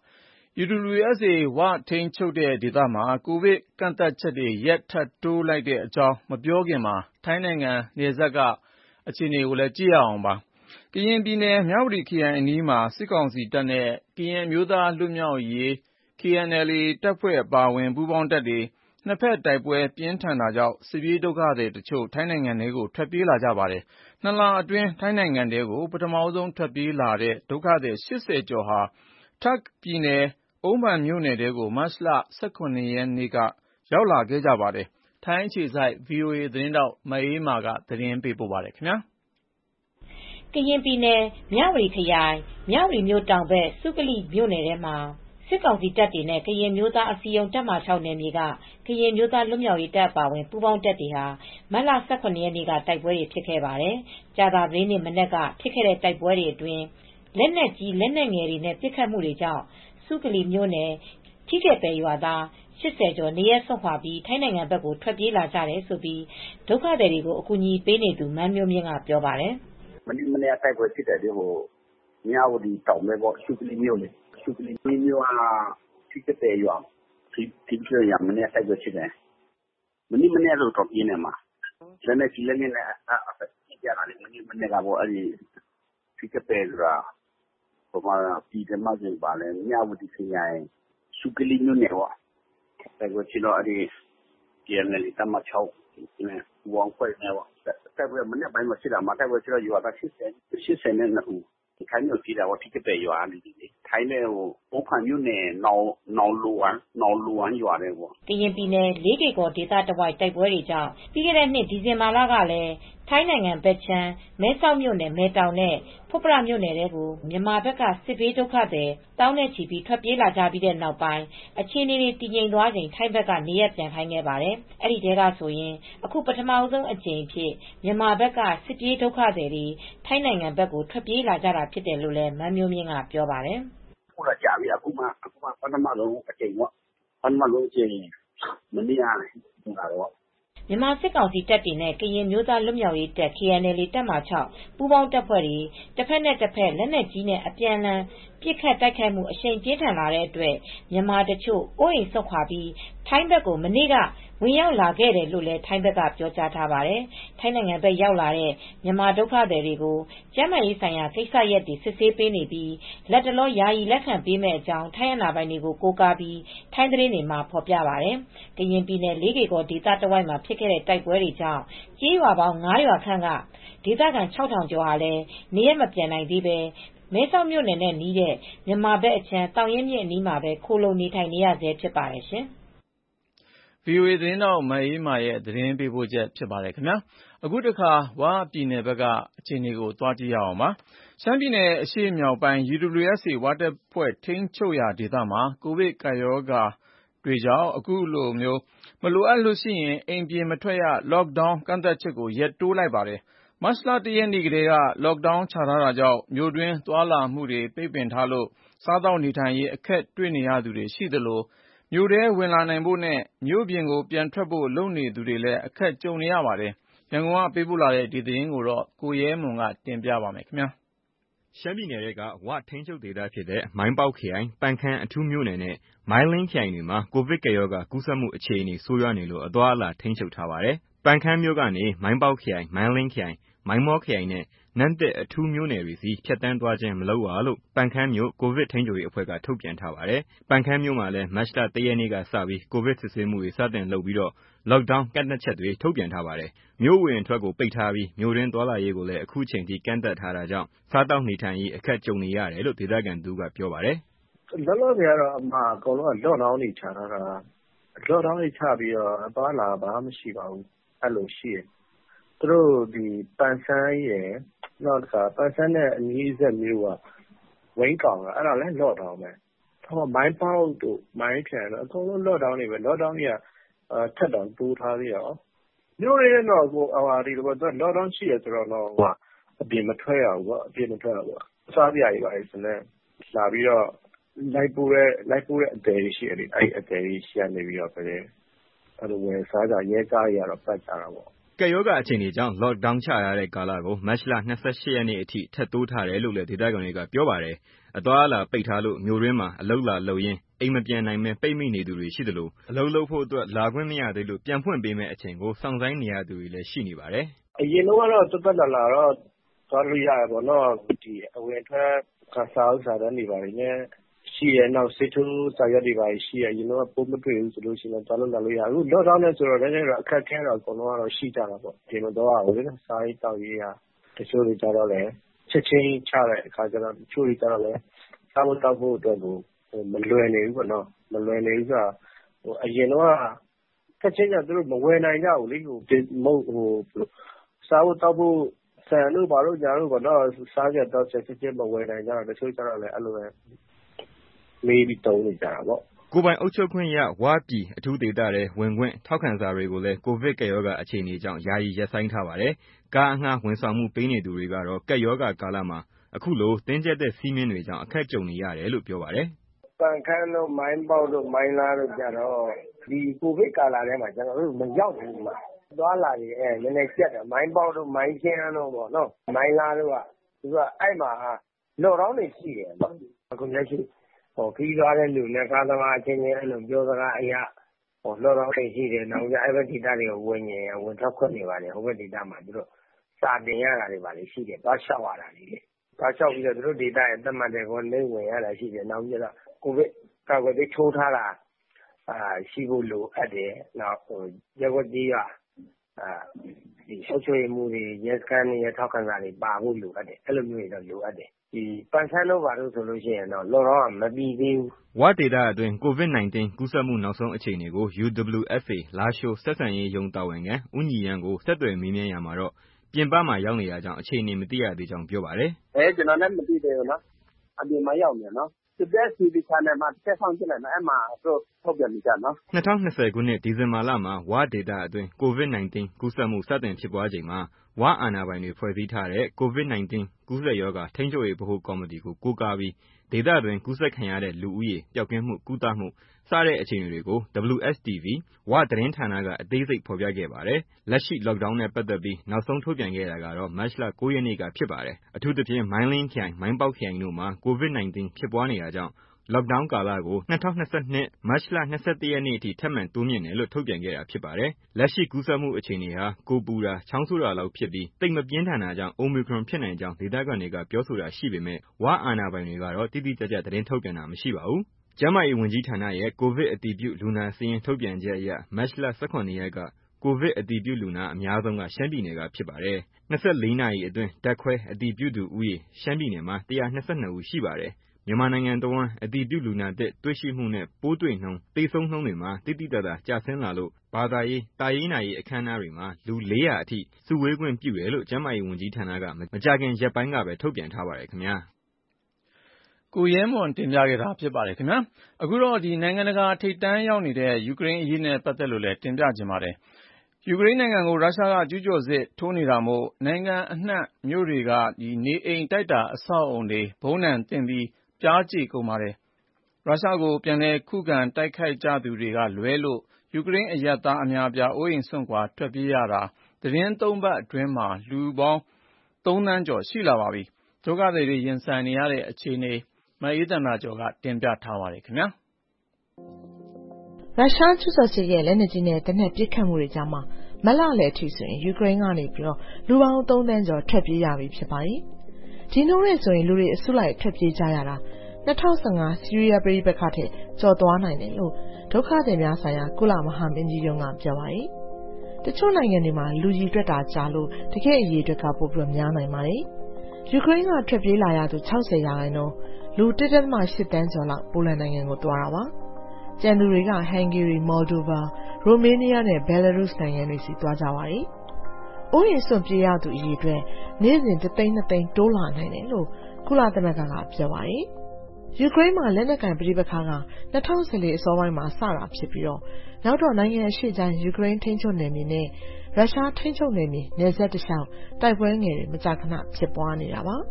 S2: UWSA ဝထိန်းချုပ်တဲ့ဒေသမှာကိုဗစ်ကန့်သတ်ချက်တွေရက်ထပ်တိုးလိုက်တဲ့အကြောင်းမပြောခင်မှာထိုင်းနိုင်ငံနယ်စပ်ကအခြေအနေကိုလည်းကြည့်ရအောင်ပါကရင်ပြည်နယ်မြဝတီခရိုင်အနီးမှာစစ်ကောင်စီတပ်နဲ့ကရင်မျိုးသားလွတ်မြောက်ရေး KNLA တပ်ဖွဲ့အပါအဝင်ပူးပေါင်းတပ်တွေနှစ်ဖက်တိုက်ပွဲပြင်းထန်တာကြောင့်စစ်ပြေးဒုက္ခသည်တချို့ထိုင်းနိုင်ငံထဲကိုထွက်ပြေးလာကြပါတယ်နှစ်လအတွင်းထိုင်းနိုင်ငံထဲကိုပထမဆုံးထွက်ပြေးလာတဲ့ဒုက္ခသည်80ကျော်ဟာတာ့ခ်ပြည်နယ်အုန်းဖန်မြို့နယ်ထဲကိုမတ်လ18 ရက်နေ့ကရောက်လာခဲ့ကြပါတယ်ထိုင်းအခြေစိုက် VOA သတင်းထောက်မအေးအေးမာကသတင်းပေးပို့ထားပါတယ်
S10: ကရင်ပြည်နယ်မြဝတီခရိုင်မြဝတီမြို့တောင်ဘက်စုကလိမြို့နယ်ထဲမှာစစ်ကောင်စီတပ်တွေနဲ့ကရင်မျိုးသားအစည်းအရုံးတပ်မ6နယ်မြေကကရင်မျိုးသားလွတ်မြောက်ရေးတပ်အပါအဝင်ပူးပေါင်းတပ်တွေဟာမတ်လ18 ရက်နေ့ကတိုက်ပွဲတွေဖြစ်ခဲ့ပါတယ်ကြာသပတေးနေ့မနက်ကဖြစ်ခဲ့တဲ့တိုက်ပွဲတွေအတွင်းလက်နက်ကြီးလက်နက်ငယ်တွေနဲ့ပစ်ခတ်မှုတွေကြောင့်စုကလီမြို့နယ်ထီးကဲ့ပယ်ရွာသား80ကျော်နေရပ်စွန့်ခွာပြီးထိုင်းနိုင်ငံဘက်ကိုထွက်ပြေးလာကြတယ်လို့ဒုက္ခသည်တွေကိုအကူအညီပေးနေသူမန်းမျိုးမြင့်ကပြောပါတယ်
S11: မနေ့တိုက်ပွဲဖြစ်တယ်မြဝတီတောင်ဘက်စုကလီမြို့နယ်စုကလီမြို့ကထီးကဲ့ပယ်ရွာထီးကဲ့ရွာမနေ့တိုက်ပွဲဖြစ်တယ်မနေ့တော့တော်ပြင်းနေမှာလက်နက်ကြီးလက်နက်နဲ့အဖက်ကြီးကြတာလေမနေ့ကထီးကဲ့ပယ်ရွာဟိုမှာပြည်တယ်မှာဆိုပါလေမြဝတီခရိုင်စုကလီမြို့နယ်ပေါ့တိုက်ပွဲဖြစ်တော့KNL တပ်မ6နဲ့ဝေါခွဲနေပေါ့တိုက်ပွဲမနေ့ပိုင်းမှာဖြစ်တာမှာတိုက်ပွဲဖြစ်တော့ရွာသား80နဲ့2ဦးထိုင်းမြို့ပြည်တာပေါ့ထီးကဲ့ပယ်ရွာနေတယ်ထိုင်းနဲ့အုန်းဖန်မြို့နယ်နောင်လိုဝမ်ရွာတယ်ပေါ့
S10: ကရင်ပြည်နယ်လေးကေကော်ဒေသတဝိုက်တိုက်ပွဲတွေကြောင့်ပြီးခဲ့တဲ့နှစ်ဒီဇင်ဘာလကလည်းထိုင်းနိုင်ငံဘက်ချမ်းမဲဆောက်မြို့နယ်မဲတောင်နဲ့ဖွတ်ဖရမြို့နယ်တွေကိုမြန်မာဘက်ကစစ်ဘေးဒုက္ခသည်တောင်းနဲ့ချီပြီးထွက်ပြေးလာကြပြီးတဲ့နောက်ပိုင်းအခြေအနေတွေတည်ငြိမ်သွားချိန်ထိုင်းဘက်ကနေရပ်ပြန်ခိုင်းခဲ့ပါတယ်အဲ့ဒီတဲကဆိုရင်အခုပထမဆုံးအကြိမ်ဖြစ်မြန်မာဘက်ကစစ်ပြေးဒုက္ခသည်တွေထိုင်းနိုင်ငံဘက်ကိုထွက်ပြေးလာကြတာဖြစ်တယ်လို့လည်းမန်းမျိုးမြင့်ကပြောပါတယ်
S11: ခုလာကြပြီအခုမှပထမဆုံးအကြိမ်ပေါ့ပထမဆုံးအကြိမ်မနေ့ကလာတော့
S10: မြန်မာစစ်ကောင်စီတပ်တွေနဲ့ကရင်မျိုးသားလွတ်မြောက်ရေးတပ် KNL တပ်မ6ပူးပေါင်းတပ်ဖွဲ့တွေတစ်ဖက်နဲ့တစ်ဖက်လက်နက်ကြီးနဲ့အပြန်အလှန်ပစ်ခတ်တိုက်ခိုက်မှုအရှိန်ပြင်းထန်လာတဲ့အတွက်မြန်မာတချို့အိုးအိမ်ဆုတ်ခွာပြီးထိုင်းဘက်ကိုမနေ့ကဝင်ရောက်လာခဲ့တယ်လို့လည်းထိုင်းဘက်ကပြောကြားထားပါတယ်ထိုင်းနိုင်ငံဘက်ရောက်လာတဲ့မြန်မာဒုက္ခသည်တွေကိုကျန်းမာရေးဆိုင်ရာကိစ္စရပ်တွေစစ်ဆေးပေးနေပြီးလက်တလောယာယီလက်ခံပေးမဲ့အကြောင်းထိုင်းအာဏာပိုင်တွေကိုကိုးကားပြီးထိုင်းသတင်းတွေမှာဖော်ပြပါတယ်ကရင်ပြည်နယ်လေးကေကော်ဒေသတဝိုက်မှာဖြစ်ခဲ့တဲ့တိုက်ပွဲတွေကြောင့်ကြေးရွာပေါင်း9ရွာခန့်ကဒေသခံ6000ကျော်ဟာလည်းနေရပ်မပြန်နိုင်သေးပဲမဲဆောက်မြို့နယ်နဲ့နီးတဲ့မြန်မာဘက်အချမ်းတောင်ရင်မြစ်အနီးမှာပဲခိုလုံနေထိုင်နေရဆဲဖြစ်ပါတယ်ရှင်
S2: ။ VOA သတင်းတောက်မအေးမာရဲ့သတင်းပေးပို့ချက်ဖြစ်ပါတယ်ခင်ဗျာအခုတခါဝပြည်နယ်ဘက်ကအခြေအနေကိုသွားကြည့်ရအောင်ပါရှမ်းပြည်နယ်အရှေ့မြောက်ပိုင်း UWSA ဝတပ်ဖွဲ့ထိန်းချုပ်ရာဒေသမှာကိုဗစ်ကပ်ရောဂါတွေကြောင့်အခုလိုမျိုးမလိုအပ်လို့ရှိရင်အိမ်ပြင်မထွက်ရ Lockdown ကန့်သတ်ချက်ကိုရက်တိုးလိုက်ပါတယ်။မတ်လ 1 ရက်နေ့ကတည်းက Lockdown ချထားတာကြောင့်မြို့တွင်းသွားလာမှုတွေပိတ်ပင်ထားလို့စားသောက်နေထိုင်ရေးအခက်တွေ့နေရသူတွေရှိသလိုမြို့ထဲဝင်လာနိုင်ဖို့နဲ့မြို့ပြင်ကိုပြန်ထွက်ဖို့လုပ်နေသူတွေလည်းအခက်ကြုံနေရပါတယ်။ရန်ကုန်ကပေးပို့လာတဲ့ဒီသတင်းကိုကိုရဲမွန်ကတင်ပြပါမယ်ခင်ဗျာ
S12: ရှမ်းပြည်နယ်ကဝထိန်းချုပ်ဒေသဖြစ်တဲ့မိုင်းပေါက်ခရိုင်ပန်ခမ်းအထူးမြို့နယ်နဲ့မိုင်းလင်းခရိုင်တွေမှာကိုဗစ်ကပ်ရောဂါကူးစက်မှုအခြေအနေဆိုးရွားနေလို့အသွားအလာထိန်းချုပ်ထားပါတယ်။ပန်ခမ်းမြို့ကနေမိုင်းပေါက်ခရိုင်မိုင်းလင်းခရိုင်မိုင်းမောခရိုင်နဲ့နန်းတက်အထူးမြို့နယ်တွေစီဖြတ်တန်းသွားခြင်းမလုပ်ရလို့ပန်ခမ်းမြို့ကိုဗစ်ထိန်းချုပ်ရေးအဖွဲ့ကထုတ်ပြန်ထားပါတယ်။ပန်ခမ်းမြို့မှာလည်းမတ်လ 1 ရက်နေ့ကစပြီးကိုဗစ်စစ်ဆေးမှုတွေစတင်လုပ်ပြီးတော့ Lockdown ကန့်သတ်ချက်တွေထုတ်ပြန်ထားပါတယ်။မြို့ဝင်အထွက်ကိုပိတ်ထားပြီးမြို့တွင်းသွားလာရေးကိုလည်းအခုချိန်ထိကန့်သတ်ထားတာကြောင့်စားသောက်နေထိုင်ရေးအခက်ကြုံနေရတယ်လို့ဒေသခံသူကပြောပါတယ်
S13: ။လောလောဆယ်ကတော့အကုန်လုံးက Lockdown တွေချထားတာ။ Lockdown တွေချပြီးတော့အသွားလာဘာမှမရှိပါဘူး။အဲ့လိုရှိတယ်။သူတို့ဒီပန်ဆန်းရယ်နောက်တစ်ခါပန်ဆန်းနဲ့အနီးဆက်မြို့ကဝင်းကောင်အဲ့ဒါလည်း Lockdown ပဲ။မိုင်းပေါက်တို့မိုင်းခရိုင်တို့အကုန်လုံး Lockdown တွေပဲ။ Lockdown တွေကထပ်တောင်တိုးထားသေးရောမြို့တွေတော့ဒီလိုပေါ့ Lockdown ရှိရဆိုတော့အပြင်မထွက်ရဘူးပေါ့အပြင်မထွက်ရဘူးအစားစရာတွေပါဆိုလည်းလာပြီးတော့လိုက်ပို့တဲ့အတယ်တွေရှိတယ်လေအဲ့အတယ်တွေရှိရနေပြီးတော့ပဲအဲ့လိုဝယ်စားကြရဲကားတွေကတော့ပတ်ကြတာပေါ့
S12: ကပ်ရောဂါအခြေအနေကြောင့် Lockdown ချရတဲ့ကာလကိုမတ်လ 28 ရက်နေ့အထိထပ်တိုးထားတယ်လို့လည်းဒေသခံတွေကပြောပါတယ်။အသွားအလာပိတ်ထားလို့မြို့တွင်းမှာအလုပ်လာလုပ်ရင်းအိမ်မပြန်နိုင်ပဲပိတ်မိနေသူတွေရှိသလိုအလုပ်လုပ်ဖို့အတွက်လာခွင့်မရသေးလို့ပြန်ဖွင့်ပေးမယ့်အချိန်ကိုစောင့်ဆိုင်းနေရသူတွေလည်းရှိနေပါတယ်
S13: ။အရင်ကတော့တက်လာတော့သွားလို့ရတယ်ပေါ့နော်ဒီအဝင်ထွက်စာအုပ်စာတမ်းတွေပါနေရှိရနောက်စစ်ထိုးစာရွက်တွေပါရှိရရင်တော့ပုံမတွေ့ဘူးဆိုလို့ရှိရင်သွားလို့လာလို့ရအခု Lockdown နဲ့ဆိုတော့လည်းအခက်ခဲတော့အကုန်လုံးကတော့ရှိကြတာပေါ့ဒီမတော့ဘူးလေစားရေးတောက်ရေးတချို့တွေကြတော့လည်းချက်ချင်းချတဲ့အခါကျတော့တချို့တွေကြတော့လည်းစားဖို့တောက်ဖို့အတွက်ကိုမလွယ်နေဘူးပေါ့နော်မလွယ်နေဘူးဆိုတာအရင်တော့ချက်ချင်းကသူတို့မဝယ်နိုင်ကြဘူးလေစားဖို့တောက်ဖို့ဆန်တို့ဘာလို့ညာတို့ပေါ့နော်စားကြတော့ချက်ချင်းမဝယ်နိုင်ကြတော့တချို့ကြတော့လည်းအဲ့လိုပဲမေးပြီးတုံးနေကြတာပေါ့
S12: ကိုပိုင်အုပ်ချုပ်ခွင့်ရဝပြည်အထူးဒေသထဲဝင်ခွင့်ထောက်ခံစာတွေကိုလည်းကိုဗစ်ကပ်ရောဂါအခြေအနေကြောင့်ယာယီရပ်ဆိုင်းထားပါတယ်။ကားအငှားဝန်ဆောင်မှုပေးနေသူတွေကတော့ကပ်ရောဂါကာလမှာအခုလိုတင်းကျပ်တဲ့စည်းမျဉ်းတွေကြောင့်အခက်ကြုံနေရတယ်လို့ပြောပါတယ်
S13: ။ပန်ခမ်းတို့မိုင်းပေါက်တို့မိုင်းလားတို့ကြတော့ဒီကိုဗစ်ကာလထဲမှာကျွန်တော်တို့မရောက်ဘူးမှာသွားလာနေနည်းနည်းကျက်တယ်မိုင်းပေါက်တို့မိုင်းချင်းတို့ပေါ့နော်မိုင်းလားတို့ကသူကအဲ့မှာLockdownတွေရှိတယ်နော်အခုလက်ရှိခီးသွားတဲ့လူနဲ့ကားသမားအချင်းချင်းအဲ့လိုပြောစကားအရာLockdownတွေရှိတယ်နောက်ကြအဲ့ဘက်ဒေသတွေကိုဝင်ထွက်ခွင့်နေပါတယ်ဟိုဘက်ဒေသမှာသူတို့စာတင်ရတာတွေပါလေရှိတယ်သွားလျှောက်ရတာလေသွားလျှောက်ပြီးတော့သူတို့ဒေသရဲ့သတ်မှတ်တဲ့ကိုနေဝင်ရတာရှိတယ်နောက်ပြီးတော့ကိုဗစ်ကာကွယ်ဆေးထိုးထားတာရှိဖို့လိုအပ်တယ်နောက်ရက်ွက်ကြီးဒီရှောက်ချွေမှုတွေရဲစခန်းတွေရထောက်ခံစာတွေပါဖို့လိုအပ်တယ်အဲ့လိုမျိုးတွေတော့လိုအပ်တယ်ဒီပန်ဆန်းတို့ဘာလို့ဆိုလို့ရှိရင်တော့Lockdownကမပြီးသေးဘူး
S12: ဝဒေတာအတွင်း COVID-19 ကူးစက်မှုနောက်ဆုံးအခြေအနေကို UWSA လားရှိုးဆက်ဆံရေးရုံးတာဝန်ခံဦးညီရန်ကိုဆက်သွယ်မေးမြန်းရာမှာတော့ပြင်ပမှာရောက်နေတာကြောင့်အခြေအနေမသိရသေးကြောင်းပြောပါတယ်
S13: ကျွန်တော်လည်းမသိသေးဘူးနော်အပြင်မှာရောက်နေနော်TV channel မှာတက်ဆောင်ကြည့်လိုက်နော်အဲ့မှာထုတ်ပြန်နေကြနော်
S12: 2020ခုနှစ်ဒီဇင်ဘာလမှာဝဒေတာအတွင်း COVID-19 ကူးစက်မှုစတင်ဖြစ်ပွားချိန်မှာဝအာဏာပိုင်တွေဖွဲ့စည်းထားတဲ့ COVID-19 ကူးစက်ရောဂါထိန်းချုပ်ရေးဗဟိုကော်မတီကိုကိုးကားပြီးဒေသတွင်းကူးစက်ခံရတဲ့လူဦးရေပျောက်ကင်းမှုကုသမှုစတဲ့အခြေအနေတွေကို WSTV ဝသတင်းဌာနကအသေးစိတ်ဖော်ပြခဲ့ပါတယ်။လက်ရှိ Lockdown နဲ့ပတ်သက်ပြီးနောက်ဆုံးထုတ်ပြန်ခဲ့တာကတော့မတ်လ 9 ရက်နေ့ကဖြစ်ပါတယ်။အထူးသဖြင့်မိုင်းလင်းခရိုင်မိုင်းပေါက်ခရိုင်တို့မှာ COVID-19 ဖြစ်ပွားနေတာကြောင့်Lockdown ကာလကို2022မတ်လ 21 ရက်နေ့အထိထပ်မံတိုးမြှင့်တယ်လို့ထုတ်ပြန်ခဲ့တာဖြစ်ပါတယ်။လက်ရှိကူးစက်မှုအခြေအနေဟာကိုယ်ပူတာချောင်းဆိုးတာလောက်ဖြစ်ပြီးသိပ်မပြင်းထန်တာကြောင့် Omicron ဖြစ်နိုင်ကြောင်းဒေသခံတွေကပြောဆိုတာရှိပေမဲ့ဝအာဏာပိုင်တွေကတော့တိတိကျကျသတင်းထုတ်ပြန်တာမရှိပါဘူး။ကျန်းမာရေးဝန်ကြီးဌာနရဲ့ကိုဗစ်အတည်ပြုလူနာစာရင်းထုတ်ပြန်ချက်အရမတ်လ 18 ရက်ကကိုဗစ်အတည်ပြုလူနာအများဆုံးကရှမ်းပြည်နယ်ကဖြစ်ပါတယ်။24 နာရီအတွင်းဓာတ်ခွဲအတည်ပြုသူဦးရေရှမ်းပြည်နယ်မှာ122ဦးရှိပါတယ်။မြန်မာနိုင်ငံတဝန်းအတည်ပြုလူနာသစ်တွေ့ရှိမှုနဲ့ပိုးတွေ့နှုန်းသေဆုံးနှုန်းတွေမှာသိသိသာသာကျဆင်းလာလို့ဘာသာရေးတာရေးနာရေးအခမ်းအနားတွေမှာလူ400အထိစုဝေးခွင့်ပြုတယ်လို့ကျန်းမာရေးဝန်ကြီးဌာနကမကြာခင်ရက်ပိုင်းကပဲထုတ်ပြန်ထားပါတယ်ခင်ဗျာ
S2: ကိုရဲမွန်တင်ပြခဲ့တာဖြစ်ပါတယ်ခင်ဗျာအခုတော့နိုင်ငံတကာထိပ်တန်းရောက်နေတဲ့ယူကရိန်းအရေးနဲ့ပတ်သက်လို့လည်းတင်ပြခြင်းပါတယ်ယူကရိန်းနိုင်ငံကိုရုရှားကကျူးကျော်စစ်ထိုးနေတာမို့နိုင်ငံအနှံ့မြို့တွေကနေအိမ်တိုက်တာအဆောက်အုံတွေဘုံးနံသင့်ပြီးပြားကြေကုန်ပါတယ်ရုရှားကိုပြန်လည်ခုခံတိုက်ခိုက်ကြသူတွေကလွဲလို့ယူကရိန်းအရပ်သားအများအပြားအိုးအိမ်စွန့်ခွာထွက်ပြေးရတာသီတင်း3 ပတ်အတွင်းမှာလူပေါင်း3 သန်းကျော်ရှိလာပါပြီဒုက္ခသည်တွေရင်ဆိုင်နေရတဲ့အခြေအနေမအေးသန္တာကျော်ကတင်ပြထားပါတယ်ခင်ဗျာ
S14: ရုရှားကျူးကျော်စစ်ရဲ့လက်နက်ကြီးနဲ့တနက်ပစ်ခတ်မှုတွေကြောင့်မလလယ်အထိဆိုရင်ယူကရိန်းကနေပြီးတော့လူပေါင်း3 သန်းကျော်ထွက်ပြေးရပြီဖြစ်ပါတယ်ဒီနှုန်းနဲ့ဆိုရင်လူတွေအစုလိုက်ထွက်ပြေးကြရတာ2015ဆီးရီးယားပြည်ပခါထက်ကျော်သွားနိုင်တယ်လို့ဒုက္ခသည်များဆိုင်ရာကုလမဟာမင်းကြီးရုံးကပြောပါတယ်တချို့နိုင်ငံတွေမှာလူကြီးတွက်တာကြာလို့တကယ်အရေးအတွက်ကပိုပြီးများနိုင်ပါတယ်ယူကရိန်းကထွက်ပြေးလာရသူ60%လူ 1.8 သန်းကျော်လောက်ပိုလန်နိုင်ငံကိုသွားတာပါကျန်သူတွေကဟန်ဂေရီမော်လ်ဒိုဗာရိုမေးနီးယားနဲ့ဘယ်လာရုစ်နိုင်ငံတွေစီသွားကြပါတယ်အိုးရင်စွန့်ပြေးရသူအရေအတွက်နေ့စဉ်2 သိန်းတိုးလာနိုင်တယ်လို့ကုလသမဂ္ဂကပြောပါတယ်ယူကရိန်းမှာလက်နက်ကင်ပဋိပက္ခက2014အစောပိုင်းမှာစတာဖြစ်ပြီးတော့နောက်တော့နိုင်ငံအရှေ့ပိုင်းယူကရိန်းထိန်းချုပ်နယ်မြေနဲ့ရုရှားထိန်းချုပ်နယ်မြေနယ်စပ်တစ်လျှောက်တိုက်ပွဲငယ်တွေမကြာခဏဖြစ်ပွားနေတာပါ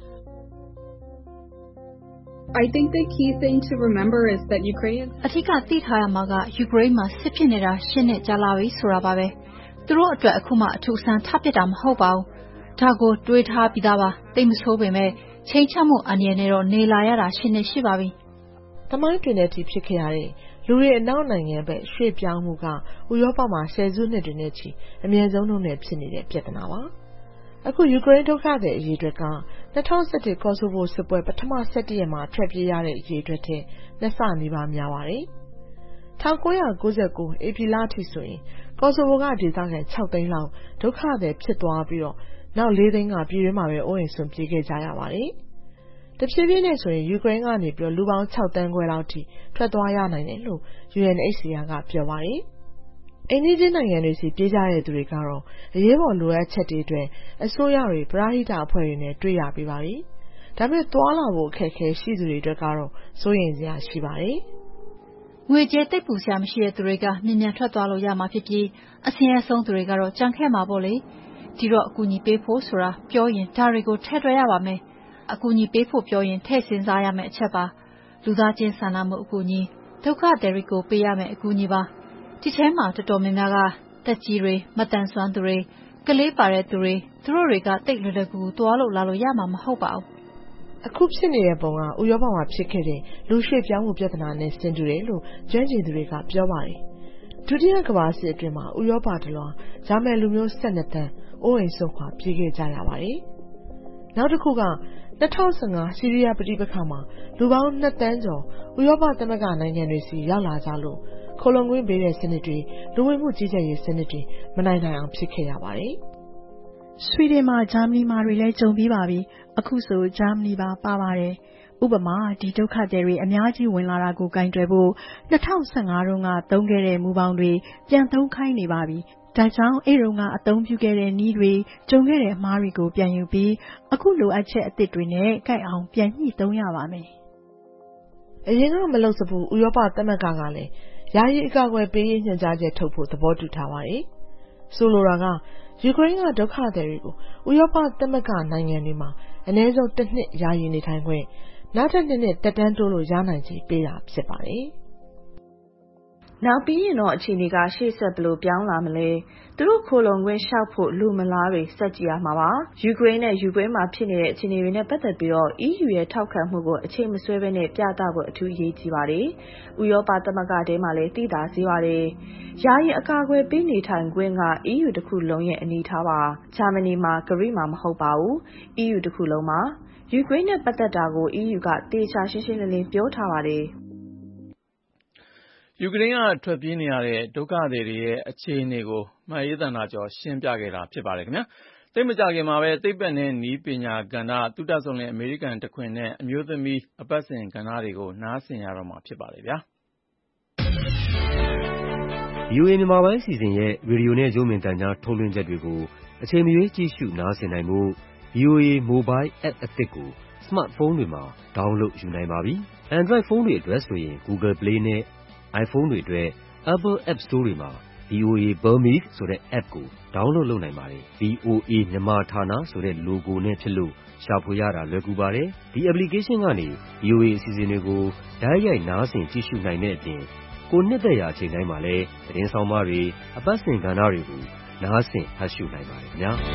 S15: I think the key thing to remember is that Ukraine
S16: အထူးသိထားရမှာကယူကရိန်းမှာစစ်ဖြစ်နေတာ8 နှစ်ကြာလာပြီဆိုတာပါပဲသူတို့အတွက်အခုမှအထူးဆန်းထပ်ပြတာမဟုတ်ပါဘူးဒါကိုတွေးထားပြီးသားပါတိတ်မဆိုးပေမဲ့ချိန်ချမှုအန္တရာယ်နဲ့တော့နေလာရတာ8 နှစ်ရှိပါပြီ
S14: သမိုင်းတွင်တဲ့အထိဖြစ်ခဲ့ရတဲ့လူတွေအနောက်နိုင်ငံဘက်ရွှေ့ပြောင်းမှုကဥရောပမှာဆယ်စုနှစ်တွေနဲ့ချီအမြင့်ဆုံးနှုန်းနဲ့ဖြစ်နေတဲ့ပြဿနာပါအခုယူကရိန်းဒုက္ခသည်အရေးအတွက်က2017ကော်ဆိုဗိုစစ်ပွဲပထမ17ရက်မှာထွက်ပြေးရတဲ့အရေးအတွက်ထက်2 ဆနီးပါးများပါတယ်1999ဧပြီလအထိဆိုရင်ကော်ဆိုဗိုကဒေသခံ6 သိန်းလောက်ဒုက္ခသည်ဖြစ်သွားပြီးတော့နောက်4 သိန်းကပြည်တွင်းမှာပဲအိုးအိမ်စွန့်ပြေးခဲ့ကြရပါတယ်တဖြည်းဖြည်းနဲ့ဆိုရင်ယူကရိန်းကနေပြီးလူပေါင်း6 သန်းခွဲလောက်ထိထွက်သွားရနိုင်တယ်လို့ UNHCR ကပြောပါတယ်အိန္ဒိယနိုင်ငံတွေစီပြေးကြတဲ့သူတွေကတော့အရေးပေါ်လိုအပ်ချက်တွေအတွက်အစိုးရတွေပရဟိတအဖွဲ့တွေနဲ့တွေ့ရပြီးပါပြီ။ဒါပေမဲ့သွားလာဖို့အခက်အခဲရှိသူတွေအတွက်ကတော့စိုးရိမ်စရာရှိပါတယ်
S16: ။ငွေကြေးတိတ်ပူစရာမရှိတဲ့သူတွေကမြန်ထွက်သွားလို့ရမှာဖြစ်ပြီးအဆင်းရဲဆုံးသူတွေကတော့ကြံခဲ့မှာပေါ့လေ။ဒီတော့အကူအညီပေးဖို့ဆိုတာပြောရင်ဒါတွေကိုထည့်တွက်ရပါမယ်။အကူအညီပေးဖို့ပြောရင်ထည့်စဉ်းစားရမယ့်အချက်ပါ။လူသားချင်းစာနာမှုအကူအညီဒုက္ခသည်တွေကိုပေးရမယ့်အကူအညီပါဒီထဲမှာတော်တော်များများကတက်ကြီးတွေမတန်ဆွမ်းသူတွေကလေးပါတဲ့သူတွေသူတို့တွေကတိတ်လွယ်လွယ်ကူကူသွားလို့လာလို့ရမှာမဟုတ်ပါဘူး
S14: အခုဖြစ်နေတဲ့ပုံကဥရောပမှာဖြစ်ခဲ့တဲ့လူရွှေ့ပြောင်းမှုပြဿနာနဲ့ဆင်တူတယ်လို့ကျွမ်းကျင်သူတွေကပြောပါတယ်ဒုတိယကမ္ဘာစစ်အတွင်းမှာဥရောပတလွှားဂျာမန်လူမျိုး12 သန်းအိုးအိမ်စွန့်ခွာပြေးခဲ့ကြရပါတယ်နောက်တစ်ခုက2015ဆီးရီးယားပြည်ပခါမှာလူပေါင်း2 သန်းကျော်ဥရောပသမဂ္ဂနိုင်ငံတွေစီရောက်လာကြလို့ခိုလုံခွင့်ပေးတဲ့စနစ်တွေလူဝင်မှုကြီးကြပ်ရေးစနစ်တွေမနိုင်နိုင်အောင်ဖြစ်ခဲ့ရပါတယ်
S17: ။ဆွီဒင်မှာဂျာမနီမှာတွေလည်းကြုံပြီးပါပြီ။အခုဆိုဂျာမနီပါပါတယ်။ဥပမာဒီဒုက္ခသည်တွေအများကြီးဝင်လာတာကိုကင်တွယ်ဖို့2015တုန်းကသုံးခဲ့တဲ့မူပေါင်းတွေပြန်သုံးခိုင်းနေပါပြီ။ဒါကြောင့်အဲ့တုန်းကအသုံးပြုခဲ့တဲ့နည်းတွေကြုံခဲ့တဲ့အမှားတွေကိုပြန်ယူပြီးအခုလိုအပ်ချက်အသစ်တွေနဲ့ကိုက်အောင်ပြန်ညှိသုံးရပါမယ်
S14: ။အရင်ကမလုပ်စဘူးဥရောပသမဂ္ဂကလည်းယာယီအကာအကွယ်ပေးရေးညွှန်ကြားချက်ထုတ်ဖို့သဘောတူထားပါတယ်။ဆိုလိုတာကယူကရိန်းကဒုက္ခသည်တွေကိုဥရောပသမဂ္ဂနိုင်ငံတွေမှာအနည်းဆုံး1 နှစ်ယာယီနေထိုင်ခွင့်နောက်ထပ်2 နှစ်သက်တမ်းတိုးလို့ရနိုင်ချေပေးတာဖြစ်ပါတယ်။
S18: နောက်ပြီးရင်တော့အခြေအနေကရှေ့ဆက်ဘယ်လိုပြောင်းလာမလဲသူတို့ခိုလုံခွင့်လျှောက်ဖို့လူမလားတွေစက်ကြည့်ရမှာပါယူကရိန်းနဲ့ယူကရိန်းမှာဖြစ်နေတဲ့အခြေအနေတွေနဲ့ပတ်သက်ပြီးတော့ EU ရဲ့ထောက်ခံမှုကိုအချိန်မဆွဲဘဲနဲ့ပြသဖို့အထူးအရေးကြီးပါတယ်ဥရောပသမဂ္ဂထဲမှာလည်းသိတာစေပါတယ်ယာယီအကာအကွယ်ပေးနေထိုင်ခွင့်က EU တစ်ခုလုံးရဲ့အနေထားပါဂျာမနီမှာဂရိမှာမဟုတ်ပါဘူး EU တစ်ခုလုံးမှာယူကရိန်းနဲ့ပတ်သက်တာကို EU ကတေချာရှင်းရှင်းလင်းလင်းပြောထားပါတယ်
S2: ယူကရိန်းကထွက်ပြေးနေရတဲ့ဒုက္ခသည်တွေရဲ့အခြေအနေကိုမအေးသန္တာကျော်ရှင်းပြခဲ့တာဖြစ်ပါတယ်ခင်ဗျာသိပ်မကြခင်မှာပဲသိပ္ပံနဲ့နည်းပညာကဏ္ဍသုတဆုံလင်အမေရိကန်တခွင်နဲ့အမျိုးသမီးအပတ်စဉ်ကဏ္ဍတွေကိုနားဆင်ရတော့မှာဖြစ်ပါတယ်ဗျာ
S19: VOA မြန်မာပိုင်းအစီအစဉ်ရဲ့ရေဒီယိုနဲ့ရုပ်မြင်သံကြားထုတ်လွှင့်ချက်တွေကိုအချိန်မရွေးကြည့်ရှုနားဆင်နိုင်ဖို့ VOA Mobile App အသစ်ကိုစမတ်ဖုန်းတွေမှာ download ယူနိုင်ပါပြီ။ Android ဖုန်းတွေအတွက်ဆိုရင် Google Play နဲ့ iPhone တွေအတွက် Apple App Store တွေမှာ VOA Burmese ဆိုတဲ့ app ကို download လုပ်နိုင်ပါတယ်။ VOA မြန်မာဌာနဆိုတဲ့ logo နဲ့ဖြစ်လို့ရှာဖွေရတာလွယ်ကူပါတယ်။ ဒီ application ကနေ VOA အစီအစဉ်တွေကို တိုက်ရိုက်နားဆင်ကြည့်ရှုနိုင်တဲ့အပြင် ကိုယ်နှစ်သက်ရာအချိန်တိုင်းမှာလည်း သတင်းဆောင်းပါးတွေ၊ အပတ်စဉ်ကဏ္ဍတွေကို နားဆင်ဖတ်ရှုနိုင်ပါတယ်ခင်ဗျာ။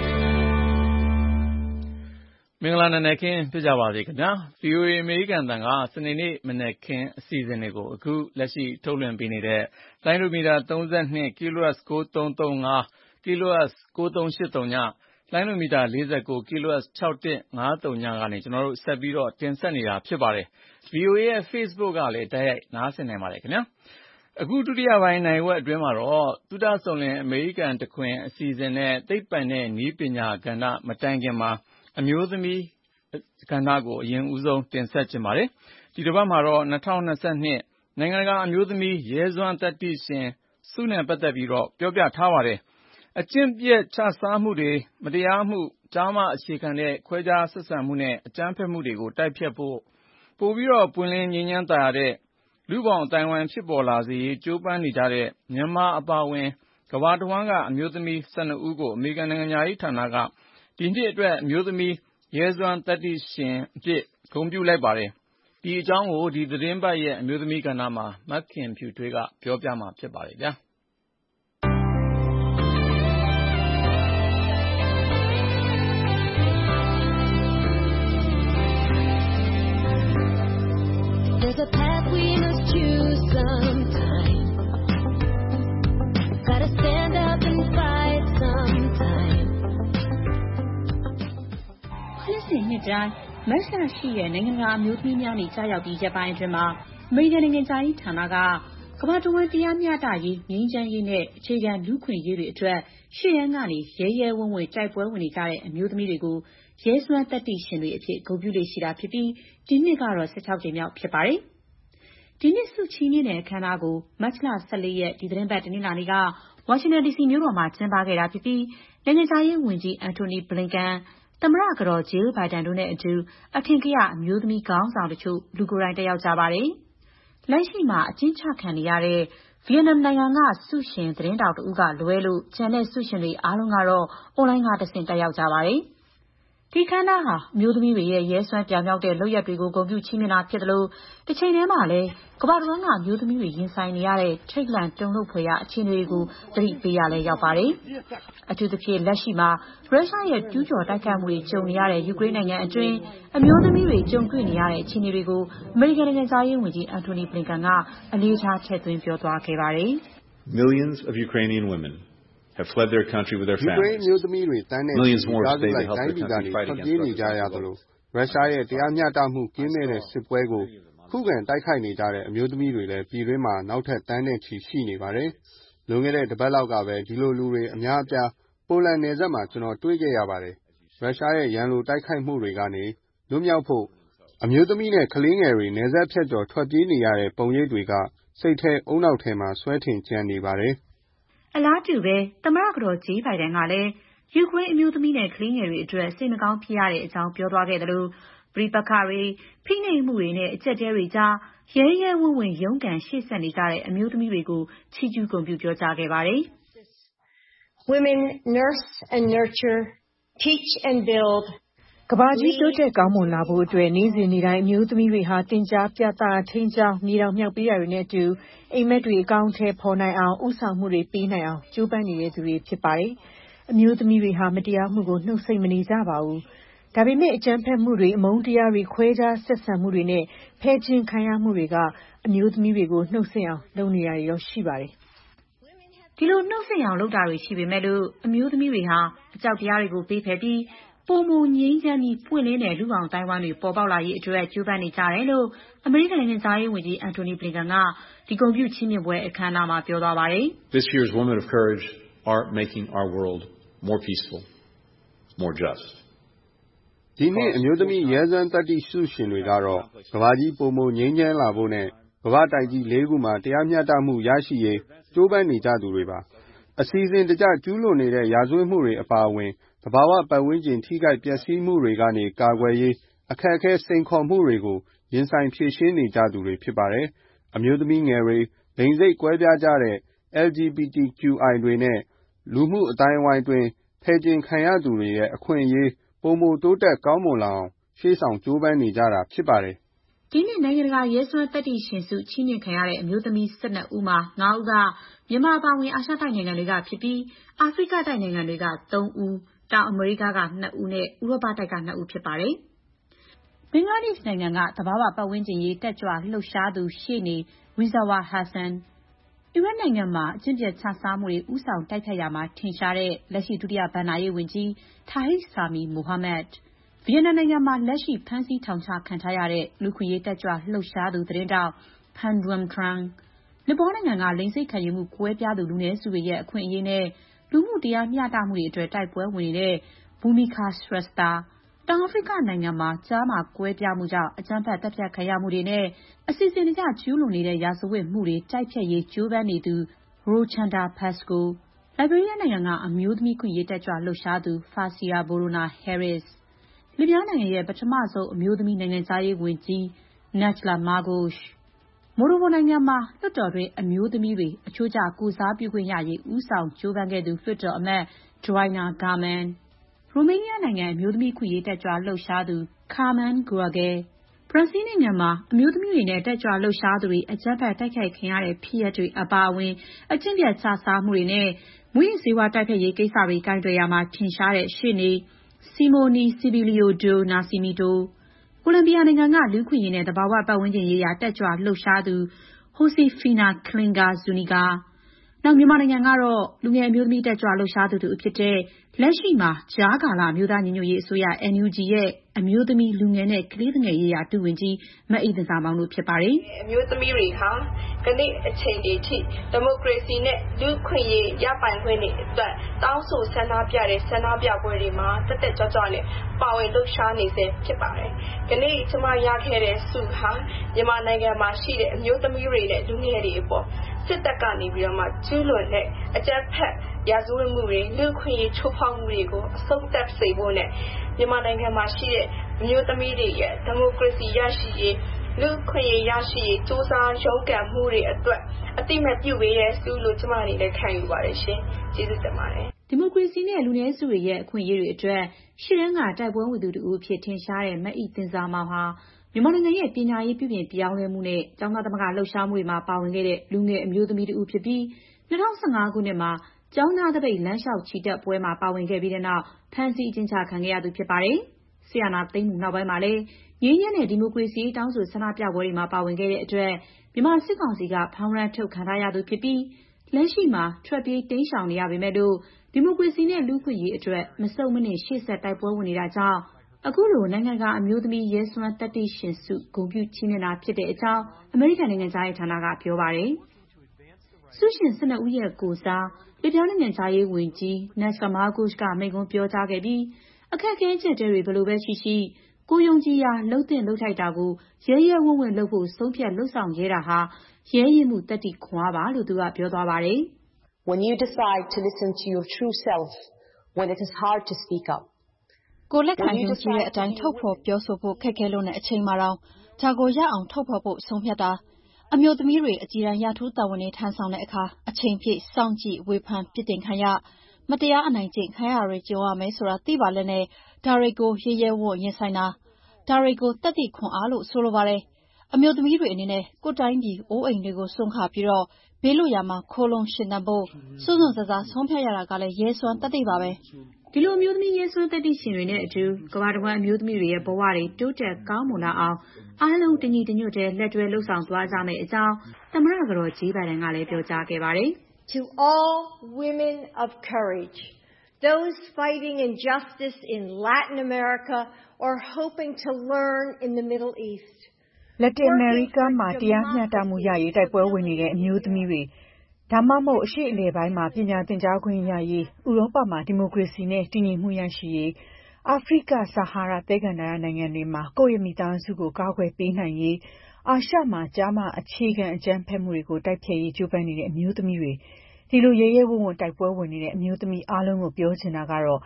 S2: မင်္ဂလာနံနက်ခင်းဖြစ်ကြပါစေခင်ဗျာ။ VOA အမေရိကန်အသံက စနေနေ့မနက်ခင်းအစီအစဉ်တွေကို အခုလက်ရှိထုတ်လွှင့်ပေးနေတဲ့ လိုင်းဒိုမီတာ32 kHz 9335 kHz 9380ည လိုင်းဒိုမီတာ49 kHz 6150ညကနေကျွန်တော်တို့ဆက်ပြီးတင်ဆက်နေတာဖြစ်ပါတယ်။ VOA ရဲ့ Facebook ကလည်းတိုက်ရိုက်နားဆင်နိုင်ပါတယ်ခင်ဗျာ။ အခုဒုတိယပိုင်းနာရီဝက်အတွင်းမှာတော့ သုတစုံလင်အမေရိကန်တခွင်အစီအစဉ်နဲ့သိပ္ပံနဲ့နည်းပညာကဏ္ဍမတိုင်ခင်မှာ အမျိုးသမီးကဏ္ဍကိုအရင်ဦးဆုံးတင်ဆက်ချင်ပါတယ်။ ဒီတစ်ပတ်မှာတော့2022နိုင်ငံတကာအမျိုးသမီးရဲစွမ်းသတ္တိရှင်ဆုနဲ့ပတ်သက်ပြီးပြောပြထားပါတယ်။ အကျင့်ပျက်ခြစားမှုတွေမတရားမှုကျားမအခြေခံတဲ့ခွဲခြားဆက်ဆံမှုနဲ့အကြမ်းဖက်မှုတွေကိုတိုက်ဖျက်ဖို့ပိုပြီးပွင့်လင်းငြိမ်းချမ်းသာယာတဲ့လူ့ဘောင်အသိုင်းအဝိုင်းဖြစ်ပေါ်လာစေရေးကြိုးပမ်းနေကြတဲ့မြန်မာအပါအဝင်ကမ္ဘာတဝန်းကအမျိုးသမီး12ဦးကိုအမေရိကန်နိုင်ငံခြားရေးဌာနကဒီနှစ်အတွက်အမျိုးသမီးရဲစွမ်းသတ္တိရှင်အဖြစ်ဂုဏ်ပြုလိုက်ပါတယ်။ ဒီအကြောင်းကိုဒီသတင်းပတ်ရဲ့အမျိုးသမီးကဏ္ဍမှာမခင်ဖြူထွေးကပြောပြမှာဖြစ်ပါတယ်ဗျာ။
S20: There's a path we must choose sometime. Gotta stand up and fight sometime.
S21: နှစ်တိုင်းမတ်လရှိတဲ့နိုင်ငံတကာအမျိုးသမီးများနေ့ကြာရောက်ပြီးရက်ပိုင်းအတွင်းမှာအမေရိကန်နိုင်ငံသားရေးဌာနကကမ္ဘာတဝန်းတရားမျှတရေးငြိမ်းချမ်းရေးနဲ့အခြေခံလူ့ခွင့်ရေးတွေအတွက်ရှေ့တန်းကနေရဲရဲဝံ့ဝံ့တိုက်ပွဲဝင်နေကြတဲ့အမျိုးသမီးတွေကိုရဲစွမ်းသတ္တိရှင်တွေအဖြစ်ဂုဏ်ပြုလေ့ရှိတာဖြစ်ပြီးဒီနှစ်ကတော့16ကြိမ်မြောက်ဖြစ်ပါတယ်။ဒီနှစ်ဆုချီးမြှင့်တဲ့အခမ်းအနားကိုမတ်လ14ရက်ဒီသီတင်းပတ်တနင်္လာနေ့ကဝါရှင်တန်ဒီစီမြို့တော်မှာကျင်းပခဲ့တာဖြစ်ပြီးနိုင်ငံခြားရေးဝန်ကြီးအန်တိုနီဘလင်ကန်သမ္မတကတော်ဂျေးလ်ဘိုင်ဒန်တို့နဲ့အတူအထင်ကရအမျိုးသမီးခေါင်းဆောင်တချို့လူကိုယ်တိုင်တက်ရောက်ကြပါတယ်။လက်ရှိမှာအကျဉ်းချခံနေရတဲ့ဗီယက်နမ်နိုင်ငံကဆုရှင်သတင်းတောက်တဦးကလွဲလို့ကျန်တဲ့ဆုရှင်တွေအားလုံးကတော့အွန်လိုင်းကတဆင့်တက်ရောက်ကြပါတယ်။ဒီခမ်းနားဟာအမျိုးသမီးတွေရဲ့ရဲစွမ်းပြောင်မြောက်တဲ့လုပ်ရပ်တွေကိုဂုဏ်ပြုချီးမြှင့်တာဖြစ်သလိုတစ်ချိန်တည်းမှာလည်းကမ္ဘာတဝန်းကအမျိုးသမီးတွေရင်ဆိုင်နေရတဲ့ထိတ်လန့်တုန်လှုပ်ဖွယ်ရာအခြေအနေတွေကိုသတိပေးရလဲရောက်ပါတယ်။အထူးသဖြင့်လက်ရှိမှာရုရှားရဲ့ကျူးကျော်တိုက်ခိုက်မှုတွေကြုံနေရတဲ့ယူကရိန်းနိုင်ငံအတွင်းအမျိုးသမီးတွေကြုံတွေ့နေရတဲ့အခြေအနေတွေကိုအမေရိကန်နိုင်ငံသားရေးဝန်ကြီးအန်တိုနီဘလင်ကန်ကအလေးထားထည့်သွင်းပြောသွားခဲ့ပါတယ်။
S22: Millions of Ukrainian women have fled their country with their families.
S23: ယူကရိန်းမျိုးသမီးတွေတန်းနဲ့ချီကြားစုလိုက်တိုင်းပြည်ကနေထွက်ပြေးနေကြရသလိုရုရှားရဲ့တရားမျှတမှုကင်းမဲ့တဲ့စစ်ပွဲကိုခုခံတိုက်ခိုက်နေကြတဲ့အမျိုးသမီးတွေလည်းပြည်တွင်းမှာနောက်ထပ်တန်းနဲ့ချီရှိနေပါတယ်။လွန်ခဲ့တဲ့တစ်ပတ်လောက်ကပဲဒီလိုလူတွေအများအပြားပိုလန်နယ်စပ်မှာကျွန်တော်တွေ့ခဲ့ရပါတယ်။ရုရှားရဲ့ရန်လိုတိုက်ခိုက်မှုတွေကနေလွတ်မြောက်ဖို့အမျိုးသမီးနဲ့ကလေးငယ်တွေနယ်စပ်ဖြတ်ကျော်ထွက်ပြေးနေရတဲ့ပုံရိပ်တွေကစိတ်ထဲအုံနောက်ထဲမှာဆွဲထင်ကြံနေပါတယ်
S21: ။အလားတူပဲသမ္မတကတော်ဂျေးဘိုင်ဒန်ကလည်းယူကရိန်းအမျိုးသမီးနဲ့ကလေးငယ်တွေအတွက်စိတ်မကောင်းဖြစ်ရတဲ့အကြောင်းပြောသွားခဲ့တယ်လို့ပဋိပက္ခတွေဖိနှိပ်မှုတွေနဲ့အကျပ်တဲတွေကြားရဲရဲဝံ့ဝံ့ရုန်းကန်ရှေ့ဆက်နေကြတဲ့အမျိုးသမီးတွေကိုချီးကျူးဂုဏ်ပြုပြောကြားခဲ့ပါတယ်။
S24: Women nurse and nurture, teach and build.
S25: ကမ္ဘာကြီးတိုးတက်ကောင်းမွန်လာဖို့အတွက်နေ့စဉ်နေ့တိုင်းအမျိုးသမီးတွေဟာတင်ကြားပြသထိန်းကျောင်းမြေတောင်မြောက်ပေးတာတွေနဲ့အတူအိမ်မက်တွေအကောင့်ထဲပေါ်နိုင်အောင်ဥဆောင်မှုတွေပေးနိုင်အောင်ကြိုးပမ်းနေတဲ့သူတွေဖြစ်ပါတယ်။အမျိုးသမီးတွေဟာမတရားမှုကိုနှုတ်ဆက်မနေကြပါဘူး။ဒါပေမဲ့အကြမ်းဖက်မှုတွေအမုန်းတရားတွေခွဲခြားဆက်ဆံမှုတွေနဲ့ဖဲကျဉ်ခံရမှုတွေကအမျိုးသမီးတွေကိုနှုတ်ဆက်အောင်လုပ်နေတာတွေတော့ရှိပါတယ်
S21: ။ဒီလိုနှုတ်ဆက်အောင်လုပ်တာတွေရှိပေမဲ့လို့အမျိုးသမီးတွေဟာအကြောက်တရားတွေကိုပေးဖယ်ပြီးပိုမိုငြိမ်းချမ်းပြီးပွင့်လင်းတဲ့လူ့ဘောင်အသိုင်းအဝိုင်းတွေပေါ်ပေါက်လာရေးအတွက်ကြိုးပမ်းနေကြတယ်လို့အမေရိကန်နိုင်ငံသားရေးဝန်ကြီးအန်တိုနီဘလင်ကန်ကဒီဂုဏ်ပြုချီးမြှင့်ပွဲအခမ်းအနားမှာပြောသွားပါတယ်
S22: ။ This year's Women of Courage are making our world more peaceful, more just.
S23: ဒီနှစ်အမျိုးသမီးရဲစွမ်းသတ္တိဆုရှင်တွေကတော့ကမ္ဘာကြီးပိုမိုငြိမ်းချမ်းလာဖို့နဲ့ကမ္ဘာတိုက်ကြီး၄ခုမှာတရားမျှတမှုရရှိရေးကြိုးပမ်းနေကြသူတွေပါ။အစီအစဉ်တကျကျူးလွန်နေတဲ့ရာဇဝတ်မှုတွေအပါအဝင်သဘာဝပတ်ဝန်းကျင်ထိခိုက်ပျက်စီးမှုတွေကနေကာကွယ်ရေးအခက်အခဲစိန်ခေါ်မှုတွေကိုရင်ဆိုင်ဖြေရှင်းနေကြသူတွေဖြစ်ပါတယ်။အမျိုးသမီးငယ်တွေ၊လိင်စိတ်ကွဲပြားကြတဲ့ LGBTQI တွေနဲ့ လူမှုအသိုင်းအဝိုင်းတွင်းဖယ်ကျဉ်ခံရသူတွေရဲ့အခွင့်အရေးပိုမိုတိုးတက်ကောင်းမွန်လာအောင်ရှေ့ဆောင်ကြိုးပမ်းနေကြတာဖြစ်ပါတယ်
S21: ။ဒီနှစ်နိုင်ငံတကာရဲစွမ်းသတ္တိရှင်ဆုချီးမြှင့်ခံရတဲ့အမျိုးသမီး12ဦးမှာ9ဦးကမြန်မာအပါအဝင်အာရှတိုက်နိုင်ငံတွေကဖြစ်ပြီးအာဖရိကတိုက်နိုင်ငံတွေက3ဦး၊တောင်အမေရိကက2ဦးနဲ့ဥရောပတိုက်က2ဦးဖြစ်ပါတယ်။ဘင်္ဂလားဒေ့ရှ်နိုင်ငံကသဘာဝပတ်ဝန်းကျင်ရေးတက်ကြွလှုပ်ရှားသူရှေ့နေ Rizwan Hassan ၊အီရတ်နိုင်ငံမှာအကျင့်ပျက်ခြစားမှုတွေဦးဆောင်တိုက်ဖျက်ရာမှာထင်ရှားတဲ့လက်ရှိဒုတိယဘဏ္ဍာရေးဝန်ကြီး Tahir Sami Mohammed ၊ဗီယက်နမ်နိုင်ငံမှာလက်ရှိဖမ်းဆီးထောင်ချခံထားရတဲ့လူ့အခွင့်အရေးတက်ကြွလှုပ်ရှားသူသတင်းထောက် Pham Duong Tran ၊နီပေါနိုင်ငံကလိင်စိတ်ခံယူမှုကွဲပြားသူလူနည်းစုတွေရဲ့အခွင့်အရေးနဲ့လူမှုတရားမျှတမှုတွေအတွက်တိုက်ပွဲဝင်နေတဲ့ Bhumika Shrestha ၊တောင်အာဖရိကနိုင်ငံမှာကျားမကွဲပြားမှုကြောင့်အကြမ်းဖက်သတ်ဖြတ်ခံရမှုတွေနဲ့အစီအစဉ်တကျကျူးလွန်နေတဲ့ရာဇဝတ်မှုတွေတိုက်ဖျက်ရေးကြိုးပမ်းနေသူ Rotunda Pasco ၊လိုက်ဘေးရီးယားနိုင်ငံကအမျိုးသမီးခွင့်ရေးတက်ကြွလှုပ်ရှားသူ Fasia Borona Harris ၊လစ်ဗျားနိုင်ငံရဲ့ပထမဆုံးအမျိုးသမီးနိုင်ငံခြားရေးဝန်ကြီး Najla Margoush ၊မိုရိုကိုနိုင်ငံမှာလွှတ်တော်တွင်းအမျိုးသမီးတွေအချိုးကျကိုယ်စားပြုခွင့်ရရေးဦးဆောင်ကြိုးပမ်းခဲ့သူလွှတ်တော်အမတ် Joanna Garman ၊ရိုမေးနီးယားနိုင်ငံအမျိုးသမီးခွင့်ရေးတက်ကြွလှုပ်ရှားသူ Carmen Gruagel ၊ဘရာဇီးနိုင်ငံမှာအမျိုးသမီးတွေနဲ့တက်ကြွလှုပ်ရှားသူတွေအကြမ်းဖက်တိုက်ခိုက်ခံရတဲ့ဖြစ်ရပ်တွေအပါအဝင်အကျင့်ပျက်ခြစားမှုတွေနဲ့မူးယစ်ဆေးဝါးတိုက်ဖျက်ရေးကိစ္စတွေကိုင်တွယ်ရာမှာထင်ရှားတဲ့ရှေ့နေ Simone Sibilio do Nascimento ၊ကိုလံဘီယာနိုင်ငံကလူ့အခွင့်အရေးနဲ့သဘာဝပတ်ဝန်းကျင်ရေးရာတက်ကြွလှုပ်ရှားသူ Josefina Klinger Zuniga ၊နောက်မြန်မာနိုင်ငံကတော့လူငယ်အမျိုးသမီးတက်ကြွလှုပ်ရှားသူတဦးဖြစ်တဲ့လက်ရှိမှာကြားကာလအမျိုးသားညီညွတ်ရေးအစိုးရ NUG ရဲ့အမျိုးသမီးလူငယ်နဲ့ကလေးသူငယ်ရေးရာဒုဝန်ကြီးမအိသဇာမောင်တို့ဖြစ်ပါတယ်
S1: ။အမျိုးသမီးတွေဟာကနေ့အချိန်ဒီထိဒီမိုကရေစီနဲ့လူ့အခွင့်အရေးရပိုင်ခွင့်တွေအတွက်တောင်းဆိုဆန္ဒပြတဲ့ဆန္ဒပြပွဲတွေမှာတက်တက်ကြွကြွနဲ့ပါဝင်လှုပ်ရှားနေစေဖြစ်ပါတယ်။ကနေ့ကျမရခဲ့တဲ့ဆုဟာမြန်မာနိုင်ငံမှာရှိတဲ့အမျိုးသမီးတွေနဲ့လူငယ်တွေအပေါ်စစ်တပ်ကနေပြီးတော့မှကျူးလွန်တဲ့အကြမ်းဖက်ရာဇဝတ်မှုတွေလူ့အခွင့်အရေးချိုးဖောက်မှုတွေကိုအဆုံးသတ်စေဖို့နဲ့မြန်မာနိုင်ငံမှာရှိတဲ့အမျိုးသမီးတွေရဲ့ဒီမိုကရေစီရရှိရေးလူ့အခွင့်အရေးရရှိရေးစူးစမ်းရုန်းကန်မှုတွေအတွက်အတိအမှတ်ပြုပေးတဲ့ဆုလို့ကျမအနေနဲ့ခံယူပါတယ်ရှင်။ကျေးဇူးတင်ပါတယ်
S21: ။ဒီမိုကရေစီနဲ့လူနည်းစုတွေရဲ့အခွင့်အရေးတွေအတွက်ရှေ့တန်းကတိုက်ပွဲဝင်သူတူအဖြစ်ထင်ရှားတဲ့မအိသင်္ဇာမောင်ဟာမြန်မာနိုင်ငံရဲ့ပညာရေးပြုပြင်ပြောင်းလဲမှုနဲ့ကျောင်းသားသမဂ္ဂလှုပ်ရှားမှုတွေမှာပါဝင်ခဲ့တဲ့လူငယ်အမျိုးသမီးတူဖြစ်ပြီး2015ခုနှစ်မှာကျောင်းသားသပိတ်လမ်းလျှောက်ချီတက်ပွဲမှာပါဝင်ခဲ့ပြီးတဲ့နောက်ဖမ်းဆီးအကျဉ်းချခံခဲ့ရသူဖြစ်ပါတယ်။ဆီယနာသိမ်းမှုနောက်ပိုင်းမှာလည်းငြိမ်းချမ်းတဲ့ဒီမိုကရေစီတောင်းဆိုဆန္ဒပြပွဲတွေမှာပါဝင်ခဲ့တဲ့အတွက်မြန်မာစစ်ကောင်စီကဖမ်းဝရမ်းထုတ်ခံထားရသူဖြစ်ပြီးလက်ရှိမှာထွက်ပြေးတိမ်းရှောင်နေရပေမဲ့လို့ဒီမိုကရေစီနဲ့လူ့အခွင့်အရေးအတွက်မဆုတ်မနစ်ရှေ့ဆက်တိုက်ပွဲဝင်နေတာကြောင့်အခုလိုနိုင်ငံတကာအမျိုးသမီးရဲစွမ်းသတ္တိရှင်ဆုဂုဏ်ပြုချီးမြှင့်တာဖြစ်တဲ့အကြောင်းအမေရိကန်နိုင်ငံခြားရေးဌာနကပြောပါတယ်။ဆုရှင်12ဦးရဲ့ကိုယ်စားလစ်ဗျားနိုင်ငံခြားရေးဝန်ကြီး Najla Margoush ကမိန့်ခွန်းပြောကြားခဲ့ပြီးအခက်အခဲအကျပ်အတည်းတွေဘယ်လိုပဲရှိရှိကိုယ်ယုံကြည်ရာလှုပ်သင့်လှုပ်ထိုက်တာကိုရဲရဲဝံ့ဝံ့လုပ်ဖို့ဆုံးဖြတ်လုပ်ဆောင်ခဲ့တာဟာရဲရင့်မှုသတ္တိခွန်အားပါလို့သူကပြောသွားပါတယ်။
S24: When you decide to listen to your true self when it is hard to speak up
S16: ကိုယ်လက်ခံယုံကြည်တဲ့အတိုင်းထုတ်ဖော်ပြောဆိုဖို့ခက်ခဲလို့တဲ့အချိန်မှာတောင်ဒါကိုရအောင်ထုတ်ဖော်ဖို့ဆုံးဖြတ်တာအမျိုးသမီးတွေအကြီးတန်းရာထူးတာဝန်တွေထမ်းဆောင်တဲ့အခါအချိန်ပြည့်စောင့်ကြည့်ဝေဖန်ပြစ်တင်ခံရမတရားအနိုင်ကျင့်ခံရတွေကြုံရမယ်ဆိုတာသိပါလက်နဲ့ဒါတွေကိုရဲရဲဝံ့ရင်ဆိုင်တာဒါတွေကိုသတ္တိခွန်အားလို့ဆိုလိုပါတယ်အမျိုးသမီးတွေအနေနဲ့ကိုယ်တိုင်းပြည်အိုးအိမ်တွေကိုစွန့်ခါပြီးတော့ဘေးလွတ်ရာမှာခိုးလုံရှင်သန်ဖို့စွန့်စွန့်စားစားဆုံးဖြတ်ရတာကလည်းရဲစွမ်းသတ္တိပါပဲ
S21: ဒီလိုအမျိုးသမီးရဲစွမ်းသတ္တိရှင်တွေနဲ့အတူကမ္ဘာတစ်ဝန်းအမျိုးသမီးတွေရဲ့ဘဝတွေတိုးတက်ကောင်းမွန်လာအောင်အားလုံးတညီတညွတ်တည်းလက်တွဲလှုပ်ဆောင်သွားကြမယ့်အကြောင်းသမ္မတကတော်ဂျေးဘိုင်ဒန်ကလည်းပြောကြားခဲ့ပါတယ်
S24: ။ To all women of courage, those fighting injustice in Latin America or hoping to learn in the Middle East.
S25: လက်တင်အမေရိကမှာတရားမျှတမှုရရေးတိုက်ပွဲဝင်နေတဲ့အမျိုးသမီးတွေဒါမှမဟုတ်အရှေ့အလယ်ပိုင်းမှာပညာသင်ကြားခွင့်ရရေးဥရောပမှာဒီမိုကရေစီနဲ့တည်ငြိမ်မှုရရှိရေးအာဖရိကဆာဟာရာသဲကန္တာရနိုင်ငံတွေမှာကိုယ့်ရဲ့မိသားစုကိုကာကွယ်ပေးနိုင်ရေးအာရှမှာကျားမအခြေခံအကြမ်းဖက်မှုတွေကိုတိုက်ဖျက်ရေးကြိုးပမ်းနေတဲ့အမျိုးသမီးတွေဒီလိုရဲရဲဝံ့ဝံ့တိုက်ပွဲဝင်နေတဲ့အမျိုးသမီးအားလုံးကိုပြောချင်တာကတော့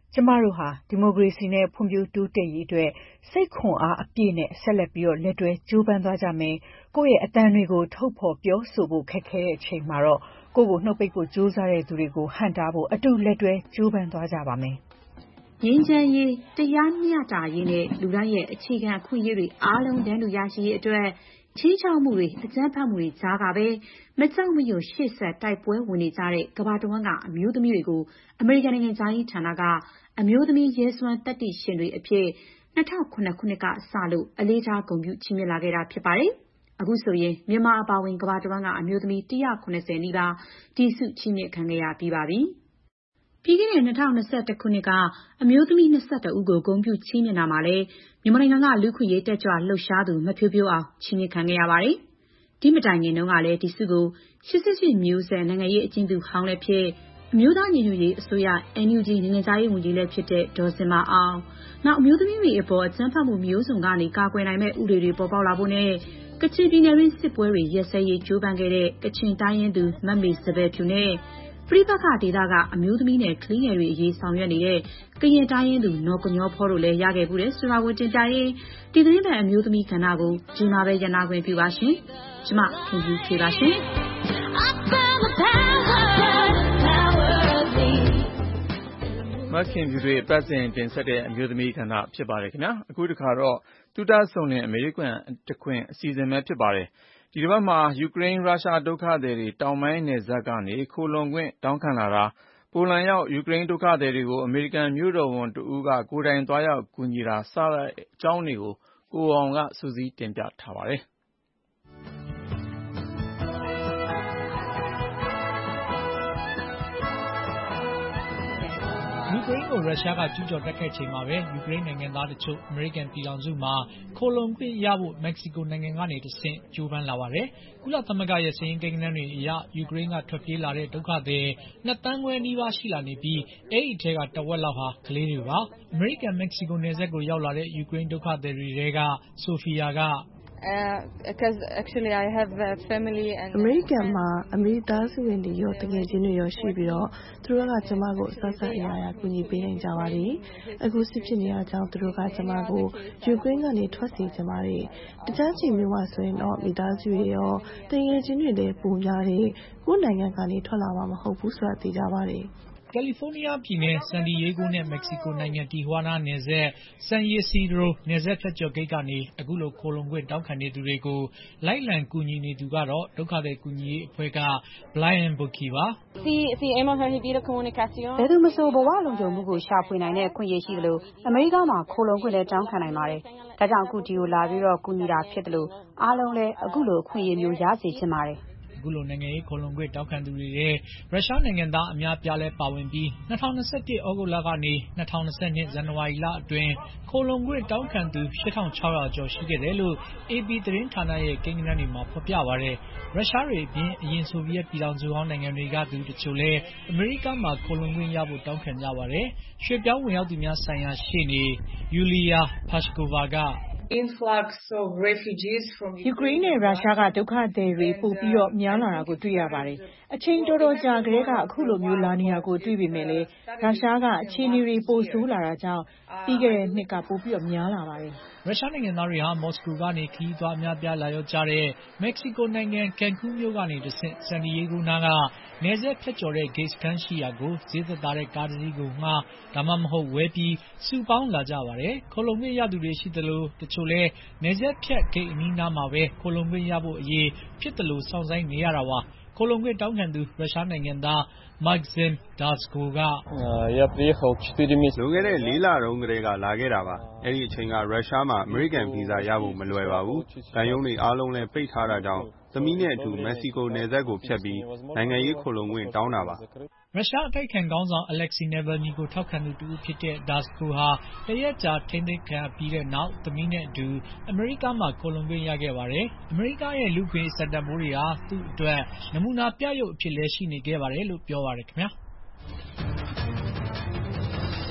S25: ကျမတို့ဟာဒီမိုကရေစီနဲ့ဖွံ့ဖြိုးတိုးတက်ရေးအတွက်စိတ်ခွန်အားအပြည့်နဲ့ဆက်လက်ပြီးလက်တွဲကြိုးပမ်းသွားကြမယ်။ကိုယ့်ရဲ့အသံတွေကိုထုတ်ဖော်ပြောဆိုဖို့ခက်ခဲတဲ့အချိန်မှာတော့ကိုယ့်ကိုနှုတ်ပိတ်ဖို့ကြိုးစားတဲ့သူတွေကိုဟန့်တားဖို့အတူလက်တွဲကြိုးပမ်းသွားကြပါမယ်
S21: ။ငြိမ်းချမ်းရေး၊တရားမျှတရေးနဲ့လူတိုင်းရဲ့အခြေခံအခွင့်အရေးတွေအားလုံးတန်းတူရရှိရေးအတွက်ခြိမ်းခြောက်မှုတွေအကြမ်းဖက်မှုတွေကြားကပဲမကြောက်မရွံ့ရှေ့ဆက်တိုက်ပွဲဝင်နေကြတဲ့ကမ္ဘာတဝန်းကအမျိုးသမီးတွေကိုအမေရိကန်နိုင်ငံသားရေးဌာနကအမျိုးသမီးရဲစွမ်းသတ္တိရှင်တွေအဖြစ်2009ခုနှစ်ကစလို့အလေးထားဂုဏ်ပြုချီးမြှင့်လာခဲ့တာဖြစ်ပါတယ်။အခုဆိုရင်မြန်မာအပါအဝင်ကမ္ဘာတဝန်းကအမျိုးသမီး190နီးပါးဒီဆုချီးမြှင့်ခံခဲ့ရပြီးပါပြီ။ပြီးခဲ့တဲ့2021ခုနှစ်ကအမျိုးသမီး22ဦးကိုဂုဏ်ပြုချီးမြှင့်တာမှာလည်းမြန်မာနိုင်ငံကလူ့ခွင့်ရေးတက်ကြွလှုပ်ရှားသူမဖြိုးဖြိုးအောင်ချီးမြှင့်ခံခဲ့ရပါတယ်။ဒီမတိုင်ခင်တုန်းကလည်းဒီဆုကို88မျိုးဆက်နိုင်ငံရေးအကျဉ်းသူဟောင်းလည်းဖြစ်အမျိုးသားညီညွတ်ရေးအစိုးရ NUG နိုင်ငံသားရေးဝန်ကြီးလည်းဖြစ်တဲ့ဒေါ်စင်မာအောင်နောက်အမျိုးသမီးတွေအပေါ်အကြမ်းဖက်မှုမျိုးစုံကနေကာကွယ်နိုင်မဲ့ဥပဒေတွေပေါ်ပေါက်လာဖို့နဲ့ကချင်ပြည်နယ်တွင်းစစ်ပွဲတွေရက်စဲရေးကြိုးပမ်းခဲ့တဲ့ကချင်တိုင်းရင်းသူမမေစပယ်ဖြူနဲ့ပြိပခဒေသကအမျိုးသမီးနဲ့ကလေးငယ်တွေအရေးဆောင်ရွက်နေတဲ့ကရင်တိုင်းရင်းသူနော်ကညောဖောတို့လည်းရခဲ့မှုတဲ့ဆိုတာကိုတင်ပြရင်းဒီသတင်းပတ်အမျိုးသမီးကဏ္ဍကိုဒီမှာပဲရနာခွင့်ပြုပါရှင်။ကျမခင်ကြီးခေပါရှင်
S2: မခင်ဖြူတွေပတ်စဉ်တင်ဆက်တဲ့အမျိုးသမီးကဏ္ဍဖြစ်ပါတယ်ခင်ဗျာအခုတစ်ခါတော့တူတာဆုံလင်အမေရိကန်တခွင်အစီအစဉ်ပဲဖြစ်ပါတယ်ဒီတစ်ပတ်မှာယူကရိန်းရုရှားဒုက္ခသည်တွေတောင်ပိုင်းနယ်စပ်ကနေခိုလုံခွင့်တောင်းခံလာတာပိုလန်ရောက်ယူကရိန်းဒုက္ခသည်တွေကိုအမေရိကန်မြို့တော်ဝန်တဦးကကိုယ်တိုင်သွားရောက်ကူညီတာစတဲ့အကြောင်းတွေကိုကိုအောင်ကစူးစီးတင်ပြထားပါတယ်
S4: ယူကရိန်းကိုရုရှားကကျူးကျော်တိုက်ခိုက်ချိန်မှာပဲယူကရိန်းနိုင်ငံသားတချို့အမေရိကန်ပြည်ထောင်စုမှာခိုလုံခွင့်ရဖို့မက္ကဆီကိုနိုင်ငံကနေတဆင့်ကြိုးပမ်းလာပါတယ်။ကုလသမဂ္ဂရဲ့စာရင်းကိန်းဂဏန်းတွေအရယူကရိန်းကထွက်ပြေးလာတဲ့ဒုက္ခသည်2 သန်းခွဲနီးပါးရှိလာနေပြီးအဲဒီအထက်ကတဝက်လောက်ဟာကလေးတွေပါ။အမေရိကန်မက္ကဆီကိုနယ်စပ်ကိုရောက်လာတဲ့ယူကရိန်းဒုက္ခသည်တွေထဲကဆိုဖီယာက
S5: အမေရိကန်မှာအမိသားစုဝင်တွေရောတကယ်ချင်းတွေရောရှိပြီးတော့သူတို့ကကျမကိုအဆက်ဆက်အရာရာကူညီပေးနိုင်ကြပါတယ်။အခုစစ်ဖြစ်နေတဲ့အကြောင်းသူတို့ကကျမကိုယူကရိန်းကနေထွက်စေချင်ပါတယ်။တခြားချိန်မျိုးမှာဆိုရင်တော့မိသားစုတွေရောတကယ်ချင်းတွေလည်းပိုများတယ်။ကိုယ်နိုင်ငံကနေထွက်လာမှာမဟုတ်ဘူးဆိုတာသိကြပါတယ်။
S4: ကယ်လီဖိုးနီးယားပြည်နယ်ဆန်ဒီယေဂိုနဲ့မက္ကဆီကိုနိုင်ငံတီဟွာနာနယ်စပ်ဆန်ယေစီဒရိုနယ်စပ်ဖြတ်ကျော်ဂိတ်ကနေအခုလိုခိုလုံခွင့်တောင်းခံနေသူတွေကိုလိုက်လံကူညီနေသူကတော့ဒုက္ခသည်ကူညီရေးအဖွဲ့က Brian Bucky ပါ
S6: ဘယ်သူမဆိုဘဝလုံခြုံမှုကိုရှာဖွေနိုင်တဲ့အခွင့်အရေးရှိသလိုအမေရိကန်မှာခိုလုံခွင့်လည်းတောင်းခံနိုင်ပါတယ်။ဒါကြောင့်အခုဒီကိုလာပြီးတော့ကူညီတာဖြစ်တယ်လို့အားလုံးလည်းအခုလိုအခွင့်အရေးမျိုးရစေချင်ပါတယ်။
S4: အခုလိုနိုင်ငံရေးခိုလုံခွင့်တောင်းခံသူတွေရဲ့ရုရှားနိုင်ငံသားအများပြားလဲပါဝင်ပြီး2021ဩဂုတ်လကနေ2022ဇန်နဝါရီလအတွင်းခိုလုံခွင့်တောင်းခံသူ8600ကျော်ရှိခဲ့တယ်လို့ AP သတင်းဌာနရဲ့ကိန်းဂဏန်းတွေမှာဖော်ပြပါတယ်။ရုရှားတွေအပြင်အရင်ဆိုဗီယက်ပြည်ထောင်စုဟောင်းနိုင်ငံတွေကသူတချို့လဲအမေရိကန်မှာခိုလုံခွင့်ရဖို့တောင်းခံကြပါတယ်။ရွှေ့ပြောင်းဝင်ရောက်သူများဆိုင်ရာရှေ့နေယူလီယာဖာရှကိုဗာက
S25: ယူကရိန်းနဲ့ရုရှားကဒုက္ခသည်တွေပိုပြီးတော့များလာတာကိုတွေ့ရပါတယ်။အချိန်တော်တော်ကြာကတည်းကအခုလိုမျိုးလာနေတာကိုတွေ့ပေမဲ့လည်းရုရှားကအခြေအနေတွေပိုဆိုးလာတာကြောင့်ပြီးခဲ့တဲ့နှစ်ကပိုပြီးတော့များလာပါတယ်။
S4: ရုရှားနိုင်ငံသားတွေဟာမော်စကိုကနေခရီးသွားအများပြားလာရောက်ကြတဲ့မက္ကဆီကိုနိုင်ငံကန်ကူးမြို့ကနေတဆင့်ဆန်ဒီယေဂိုနာကနယ်စပ်ဖြတ်ကျော်တဲ့ဂိတ်စခန်းရှိရာကိုဈေးသက်သာတဲ့ကားတစ်စီးကိုငှားဒါမှမဟုတ်ဝယ်ပြီးစုပေါင်းလာကြပါတယ်။ခိုလုံခွင့်ရသူတွေရှိသလိုတချို့လဲနယ်စပ်ဖြတ်ဂိတ်အနီးနားမှာပဲခိုလုံခွင့်ရဖို့အရေးဖြစ်တယ်လို့စောင့်ဆိုင်းနေရတာပါ။ခိုလုံခွင့်တောင်းခံသူရုရှားနိုင်ငံသား Maxim Dasko က
S23: လွန်ခဲ့တဲ့4 လတုန်းကတည်းကလာခဲ့တာပါ။အဲဒီအချိန်ကရုရှားမှာအမေရိကန်ဗီဇာရဖို့မလွယ်ပါဘူး။သံရုံးတွေအားလုံးလည်းပိတ်ထားတာကြောင့်သမီးနဲ့အတူမက္ကဆီကိုနယ်စပ်ကိုဖြတ်ပြီးနိုင်ငံရေးခိုလုံခွင့်တောင်းတာပါ။
S4: ရုရှားအတိုက်အခံခေါင်းဆောင် Alexei Navalny ကိုထောက်ခံသူတဦးဖြစ်တဲ့ Dasko ဟာတရက်ကြာထိန်းသိမ်းခံပြီးတဲ့နောက်သမီးနဲ့အတူအမေရိကန်မှာခိုလုံခွင့်ရခဲ့ပါတယ်။အမေရိကန်ရဲ့လူ့ခွင့်ရေးစံတန်ဖိုးတွေဟာသူ့အတွက်နမူနာပြရုပ်အဖြစ်လည်းရှိနေခဲ့ပါတယ်လို့ပြောပါတယ်ခင်ဗျာ။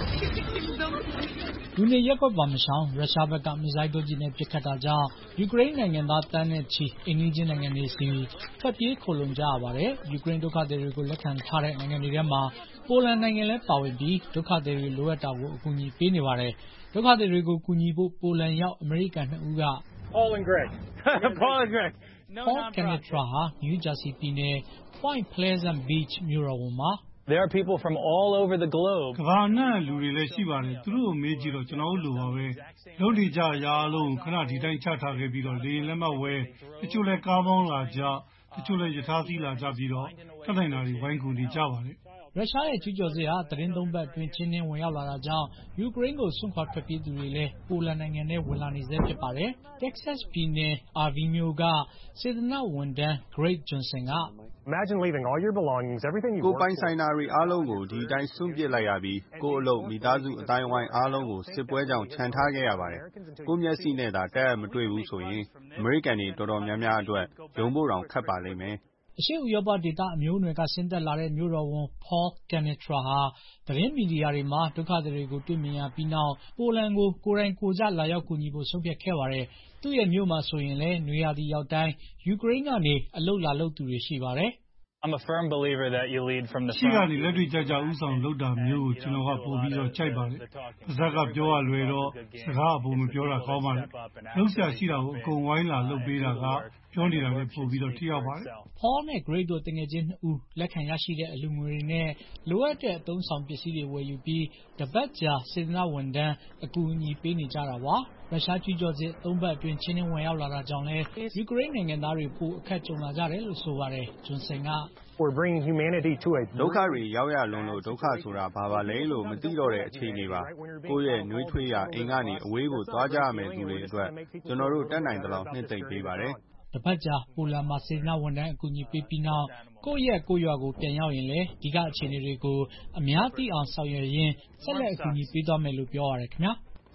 S4: လူနေရပ်ကွက်ပါမရှောင်ရုရှားဘက်ကမစ်ဇိုင်းဒုံးကျည်နဲ့ပစ်ခတ်တာကြောင့်ယူကရိန်းနိုင်ငံသားတန်းနဲ့ချီအိမ်နီးချင်းနိုင်ငံတွေဆီထွက်ပြေးခိုလှုံကြရပါတယ်။ယူကရိန်းဒုက္ခသည်တွေကိုလက်ခံထားတဲ့နိုင်ငံတွေထဲမှာပိုလန်နိုင်ငံလည်းပါဝင်ပြီးဒုက္ခသည်တွေလိုအပ်တာကိုအကူအညီပေးနေပါတယ်။ဒုက္ခသည်တွေကိုကူညီဖို့ပိုလန်ရောက်အမေရိကန်2ဦးက
S3: Paul and Greg
S4: ဟောကင်နထရာဟာနယူးဂျာစီပြည်နယ် Point Pleasant Beach မြို့တော်ဝန်မှာ
S3: There are people from all over the globe.
S7: ကမ္ဘာနဲ့လူတွေလည်းရှိပါတယ်။သူတို့ကိုမေးကြည့်တော့ကျွန်တော်တို့လိုပါပဲ။လုံးနေကြရာအလုံးခဏဒီတိုင်းချထားခဲ့ပြီးတော့လေလက်မှတ်ဝဲတချို့လည်းကားမောင်းလာကြတချို့လည်းယထာစီးလာကြပြီးတော့တတ်နိုင်တာတွေဝိုင်းကူနေကြပါတယ်
S4: ။ရုရှားရဲ့ကျူးကျော်စစ်ဟာသတင်းသုံးပတ်အတွင်းချင်းနှင်းဝင်ရောက်လာတာကြောင့်ယူကရိန်းကိုစွန့်ခွာထွက်ပြေးသူတွေလည်းပိုလန်နိုင်ငံထဲဝင်လာနေဆဲဖြစ်ပါတယ်။ Texas ပြည်နယ် RV မြို့ကစေတနာ့ဝန်ထမ်း Greg Johnson က
S23: Imagine leaving all your belongings, everything you ကိုပိုင်ဆိုင်တာတွေအားလုံးကိုဒီတိုင်းစွန့်ပစ်လိုက်ရပြီးကိုယ့်အလုပ်မိသားစုအတိုင်းဝိုင်းအားလုံးကိုစစ်ပွဲကြောင့်ခြံထားခဲ့ရပါတယ်။ကိုမျက်စိနဲ့သာတက်မတွေ့ဘူးဆိုရင်အမေရိကန်တွေတော်တော်များများအတွက်ယုံဖို့တောင်ခက်ပါလိမ့်မယ်
S4: ။အရှေ့ဥရောပဒေသအမျိုးအနွယ်ကဆင်းသက်လာတဲ့မြို့တော်ဝန် Paul Canitra ဟာသတင်းမီဒီယာတွေမှာဒုက္ခသည်တွေကိုတွေ့မြင်ရပြီးနောက်ပိုလန်ကိုကိုယ်တိုင်ကိုယ်ကျလာရောက်ကူညီဖို့ဆုံးဖြတ်ခဲ့ပါတယ်။သူ့ရဲ့မြို့မှာဆိုရင်လည်းနွေရာသီရောက်တိုင်းယူကရိန်းကနေအလုပ်လာလုပ်သူတွေရှိပါတယ်။
S3: I'm a firm believer that you lead from the front.
S7: ရှိကနေလက်တွေ့ကြကြဥဆောင်လုပ်တာမျိုးကိုကျွန်တော်ကပို့ပြီးတော့ကြိုက်ပါတယ်။ပါဇက်ကပြောရလွယ်တော့စကားအပုံမပြောတာကောင်းပါတယ်။လုံးဆရာရှိတာကိုအကုန်ဝိုင်းလာလုပ်ပေးတာကပြောနေတာလည်းပို့ပြီးတော့ထိရောက်ပါတယ်
S4: ။ Paul နဲ့ Greg တို့တငယ်ချင်း2ဦးလက်ခံရရှိတဲ့အလူငွေတွေနဲ့လိုအပ်တဲ့အသုံးဆောင်ပစ္စည်းတွေဝယ်ယူပြီးတပတ်ကြာစေတနာ့ဝန်ထမ်းအကူအညီပေးနေကြတာပါ။ရုရှားကျူးကျော်စစ်3ပတ်အတွင်းချင်းနှင်းဝင်ရောက်လာတာကြောင့်လည်းယူကရိန်းနိုင်ငံသားတွေပိုအခက်ကြုံလာကြတယ်လို့ဆိုပါတယ်။ Johnson က
S23: We're bringing humanity to a ဒုက္ခတွေရောက်ရလွန်လို့ဒုက္ခဆိုတာဘာပါလဲလို့မသိတော့တဲ့အခြေအနေပါကိုယ့်ရဲ့နှွေးထွေးရာအိမ်ကနေအဝေးကိုသွားကြရမယ်သူတွေအတွက်ကျွန်တော်တို့တတ်နိုင်သလောက်နှစ်သိမ့်ပေးပါတယ်
S4: တပတ်ကြာပိုလန်မှာစေတနာဝန်ထမ်းအကူအညီပေးပြီးနောက်ကိုယ့်ရဲ့ကိုယ့်ရွာကိုပြန်ရောက်ရင်လည်းဒီကအခြေအနေတွေကိုအများသိအောင်ဆောင်ရွက်ရင်းဆက်လက်အကူအညီပေးသွားမယ်လို့ပြောရတယ်ခင်ဗျာ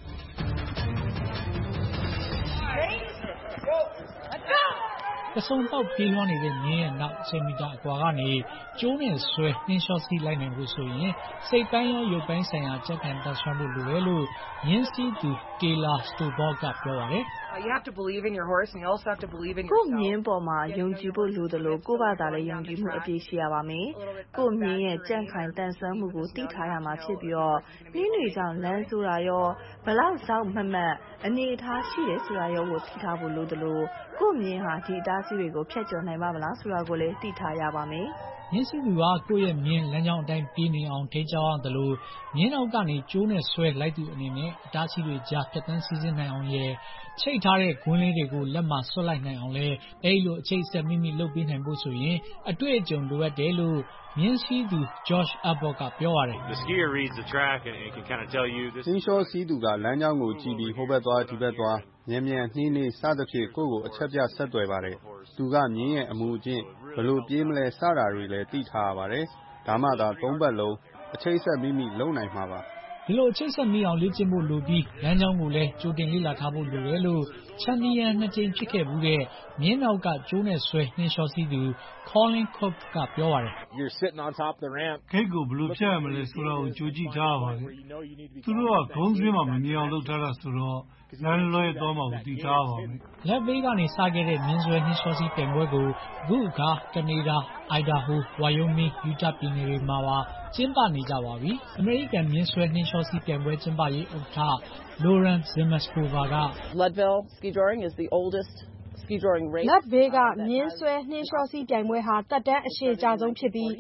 S4: ကစုံပေါက်ပြေးလွှားနေတဲ့မြင်းရဲ့နောက်10 မီတာအကွာကနေကျိုးနဲ့ဆွဲနှင်းလျှောစီးလိုက်နိုင်ဖို့ဆိုရင်စိတ်ပိုင်းရောရုပ်ပိုင်းဆိုင်ရာကြက်ခံတတ်ဆွမ်းဖို့လိုတယ်လို့မြင်းစီးသူ Taylor Stovall ကပြောပါတယ်
S18: You have to believe in your horse and you also have to believe in yourself. ကိုမြင်းပေါ်မှာယုံကြည်ဖို့လိုတယ်လို့ကိုယ့်ဘာသာလည်းယုံကြည်မှုအပြည့်ရှိရပါမယ်။ကိုမြင်းရဲ့ကြံ့ခိုင်တန်ဆွမ်းမှုကိုသိထားရမှာဖြစ်ပြီးတော့နှင်းတွေကြောင့်လမ်းဆိုတာရောဘလောက်စောင့်မမှတ်အနေထားရှိတယ်ဆိုတာရောကိုသိထားဖို့လိုတယ်လို့ကိုမြင်းဟာဒီအတားအဆီးတွေကိုဖျက်ကျော်နိုင်ပါမလားဆိုတာကိုလည်းသိထားရပါမယ်
S4: ။မြင်းစီသူကကိုယ့်ရဲ့မြင်းလမ်းကြောင်းအတိုင်းပြေးနေအောင်ထိန်းချောင်းရတယ်လို့မြင်းနောက်ကနေကျိုးနဲ့ဆွဲလိုက်သူအနေနဲ့အတားအဆီးတွေကြားဖြတ်သန်းစီးဆင်းနိုင်အောင်ရဲ့ချိတ်ထားတဲ့ဂွင်းလေးတွေကိုလက်မှာဆွတ်လိုက်နိုင်အောင်လဲအဲဒီလိုအချိတ်ဆက်မိမိလုပ်ပေးနိုင်ဖို့ဆိုရင်အတွေ့အကြုံလိုအပ်တယ်လို့မြင်းစီသူ Josh Abbott ကပြောရတယ်
S23: The skier reads the track and can kind of tell you this င်းလျှောစီးသူကလမ်းကြောင်းကိုကြည့်ပြီးဟိုဘက်သွားဒီဘက်သွားမြန်မြန်နှင်းနှင်းစသဖြင့်ကိုယ့်ကိုအချက်ပြဆက်သွယ်ပါတယ်သူကမြင်းရဲ့အမူအကျင့်ဘယ်လိုပြေးမလဲစတာတွေလည်းသိထားရပါတယ်ဒါမှသာ3ပတ်လုံးအချိတ်ဆက်မိမိလုံနိုင်မှာပါ
S4: ဒီလိုအချိတ်ဆက်မိအောင်လေ့ကျင့်ဖို့လိုပြီးလမ်းကြောင်းကိုလည်းကြိုတင်လေ့လာထားဖို့လိုတယ်လို့ချန်ပီယံ2 ကြိမ်ဖြစ်ခဲ့ဘူးတဲ့မြင်းနောက်ကကျိုးနဲ့ဆွဲနှင်းလျှောစီးသူ Colin Cook ကပြောပါတယ်
S23: You're sitting on top of the ramp
S7: ဂိတ်ကိုဘယ်လိုဖြတ်ရမလဲဆိုတာကိုကြိုကြည့်ထားရပါတယ်သူတို့ကဂုံးစင်းမှာမမြင်အောင်လုပ်ထားတာဆိုတော့လမ်းလွဲသွားမှကိုသိထားပါမယ်
S4: လက်ဘေးကနေစခဲ့တဲ့မြင်းဆွဲနှင်းလျှောစီးပြိုင်ပွဲကိုအခုအခါကနေဒါ Idaho Wyoming Utah ပြည်နယ်တွေမှာပါကျင်းပနေကြပါပြီအမေရိကန်မြင်းဆွဲနှင်းလျှောစီးပြိုင်ပွဲကျင်းပရေးဥက္ကဋ္ဌ Lauren Zimmerskova က
S18: Leadville ski touring is the oldest ski touring race
S25: လက်ဘေးကမြင်းဆွဲနှင်းလျှောစီးပြိုင်ပွဲဟာတက်တန်းအရှည်ကြာဆုံးဖြစ်ပြီး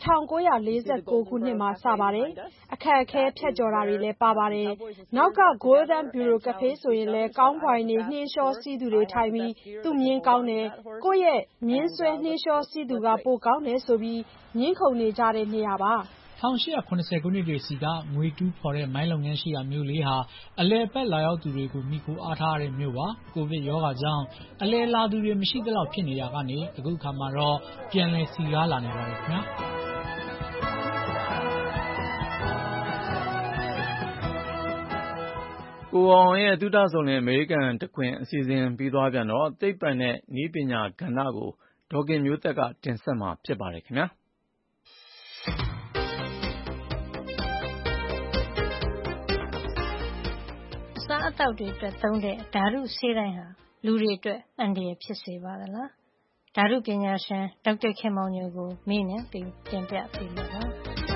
S25: 1949ခုနှစ်မှာစပါတယ်အခက်အခဲဖြတ်ကျော်တာတွေလည်းပါပါတယ်နောက်က Golden Bureau Cafe ဆိုရင်လည်းကောင်းပွိုင်နေနှင်းလျှောစီးသူတွေထိုင်ပြီးသူ့မြင်းကောင်းတယ်ကိုယ့်ရဲ့မြင်းဆွဲနှင်းလျှောစီးသူကပိုကောင်းတယ်ဆိုပြီးမြင်းခုန်နေကြတဲ့နေရာပါ
S4: 1880ခုနှစ်တွေစီကငွေတူးဖော်တဲ့မိုင်းလုပ်ငန်းရှိရာမြို့လေးဟာအလယ်ပတ်လာရောက်သူတွေကိုမိခိုအားထားရတဲ့မြို့ပါကိုဗစ်ရောဂါကြောင့်အလယ်လာသူတွေမရှိသလောက်ဖြစ်နေတာကနေအခုခါမှာတော့ပြန်လည်စီကားလာနေပါတယ်ခင်ဗျာ
S2: ကိုအောင်ရဲ့သုတဆောင်တဲ့အမေရိကန်တခွင်အစီအစဉ်ပြီးသွားပြန်တော့သိပ္ပံနဲ့နည်းပညာကဏ္ဍကိုဒေါ်ခင်မျိုးသက်ကတင်ဆက်မှာဖြစ်ပါတယ်ခင်ဗျာ
S8: စားအသောက်တွေအတွက်သုံးတဲ့ဓာတုဆေးတိုင်းဟာလူတွေအတွက်အန္တရာယ်ဖြစ်စေပါသလားဓာတုပညာရှင်ဒေါက်တာခင်မောင်ညိုကိုမေးမြန်းပြီးတင်ပြပေးမှာပါ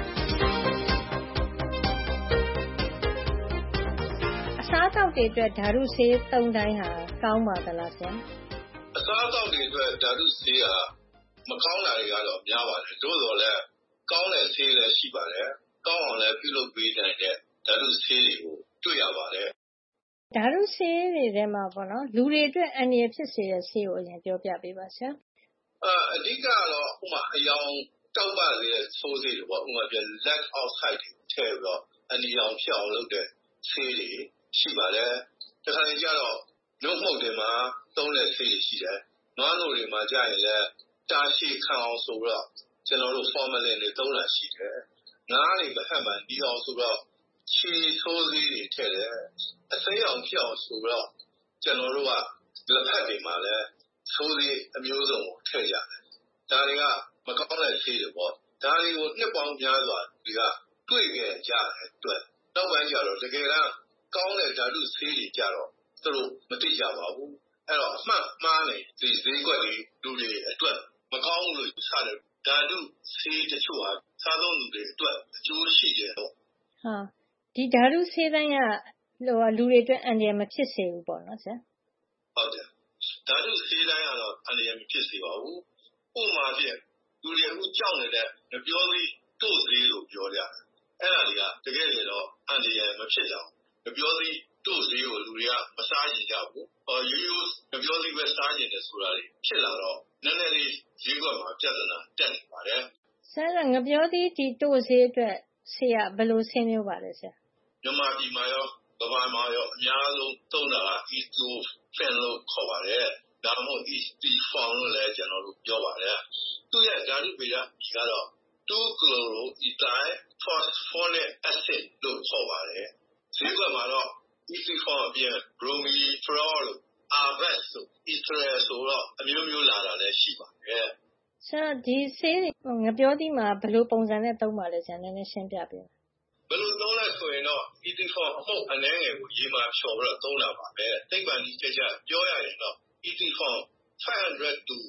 S8: အစားအသောက်တွေအတွက်ဓာတုဆေးသုံးတိုင်းဟာကောင်းပါသလားဆရာ
S9: အစားအသောက်တွေအတွက်ဓာတုဆေးဟာမကောင်းတာတွေကတော့များပါတယ်သို့တော်လည်းကောင်းတဲ့ဆေးလည်းရှိပါတယ်ကောင်းအောင်လည်းပြုလုပ်ပေးနိုင်တဲ့ဓာတုဆေးတွေကိုတွေ့ရပါတယ်
S8: ဓာတုဆေးတွေထဲမှာပေါ့နော်လူတွေအတွက်အန္တရာယ်ဖြစ်စေတဲ့ဆေးကိုအရင်ပြောပြပေးပါဆရာ
S9: အဓိကတော့ဥပမာအယောင်တောက်ပတဲ့ဆိုးဆေးတွေပေါ့ဥပမာပြ lead oxide တွေထည့်ပြီးတော့အနီရောင်ဖြစ်အောင်လုပ်တဲ့ဆေးတွေရှိပါတယ်တခါကျတော့နှုတ်မှုတ်တွေမှာသုံးတဲ့ဆေးတွေရှိတယ်နွားနို့တွေမှာကြာရင်လည်းတာရှည်ခံအောင်ဆိုတော့ကျွန်တော်တို့ formalin တွေသုံးတာရှိတယ်ငါးတွေတစ်ခါမှဒီအောင်ဆိုတော့ချီဆိုးဆေးတွေထည့်တယ်အစိမ်းအောင်ဖြစ်အောင်ဆိုတော့ကျွန်တော်တို့ကလက်ဖက်တွေမှာလည်းဆိုးဆေးအမျိုးစုံကိုထည့်ရတယ်ဒါတွေကမကောင်းတဲ့ဆေးတွေပေါ့ဒါတွေကိုနှစ်ပေါင်းများစွာဒီကတွေ့ခဲ့ကြတဲ့အတွက်နောက်ပိုင်းကျတော့တကယ်ကကောင်းတဲ့ဓာတုဆေးတွေကြတော့သူတို့မသိကြပါဘူးအဲ့တော့အမှန်မှားနေဒီဈေးကွက်တွေလူတွေအတွက်မကောင်းဘူးလို့ယူဆတယ်ဓာတုဆေးတချို့ဟာစားသုံးသူတွေအတွက်အကျိုးရှိတယ်တော့
S8: ဟာဒီဓာတုဆေးတိုင်းကလူတွေအတွက်အန္တရာယ်မဖြစ်စေဘူးပေါ့နော်ဆရာ
S9: ဟုတ်တယ်ဓာတုဆေးတိုင်းကတော့အန္တရာယ်မဖြစ်စေပါဘူးဥပမာဖြင့်လူတွေအခုကြောက်နေတဲ့မပြောသေးတို့သေးလို့ပြောကြတယ်အဲ့ဒါတွေကတကယ်လေတော့အန္တရာယ်မဖြစ်ကြဘူးမပြောသေးတို့သေးကိုလူတွေကမစားကြကြဘူးရိုးရိုးမပြောသေးပဲစားကြတယ်ဆိုတာတွေဖြစ်လာတော့နည်းနည်းလေးဈေးကွက်မှာပြဿနာတက်နေပါတယ်
S8: ဆရာငပြောသေးဒီတို့သေးအတွက်ဆေးကဘယ်လိုဆေးမျိုးပါလဲဆရာ
S9: မြန်မာပြည်မှာရောကမ္ဘာမှာရောအများဆုံးသုံးတာက Estofen လို့ခေါ်ပါတယ်ဒါမှမဟုတ် Estofen လို့လည်းကျွန်တော်တို့ပြောပါတယ်သူ့ရဲ့ဓာတုဗေဒကြီးကတော့ 2-chloroethyl phosphoric acid လို့ခေါ်ပါတယ်ဈေးကွက်မှာတော့ Estofen အပြင် Bromifenol လို့ Avast လို့ Estrel ဆိုတော့အမျိုးမျိုးလာတာလည်းရှိပါတယ်
S8: ဆရာဒီဆေးငပြောသေးမှာဘယ်လိုပုံစံနဲ့သုံးပါလဲဆရာနည်းနည်းရှင်းပြပေးပါ
S9: ဘယ်လိုသုံးလဲဆိုရင်တော့ Estofen အမှုတ်အနှဲငယ်ကိုရေမှာဖြော်ပြီးတော့သုံးတာပါပဲသိပ္ပံနည်းကျကျပြောရရင်တော့ Estofen 500 to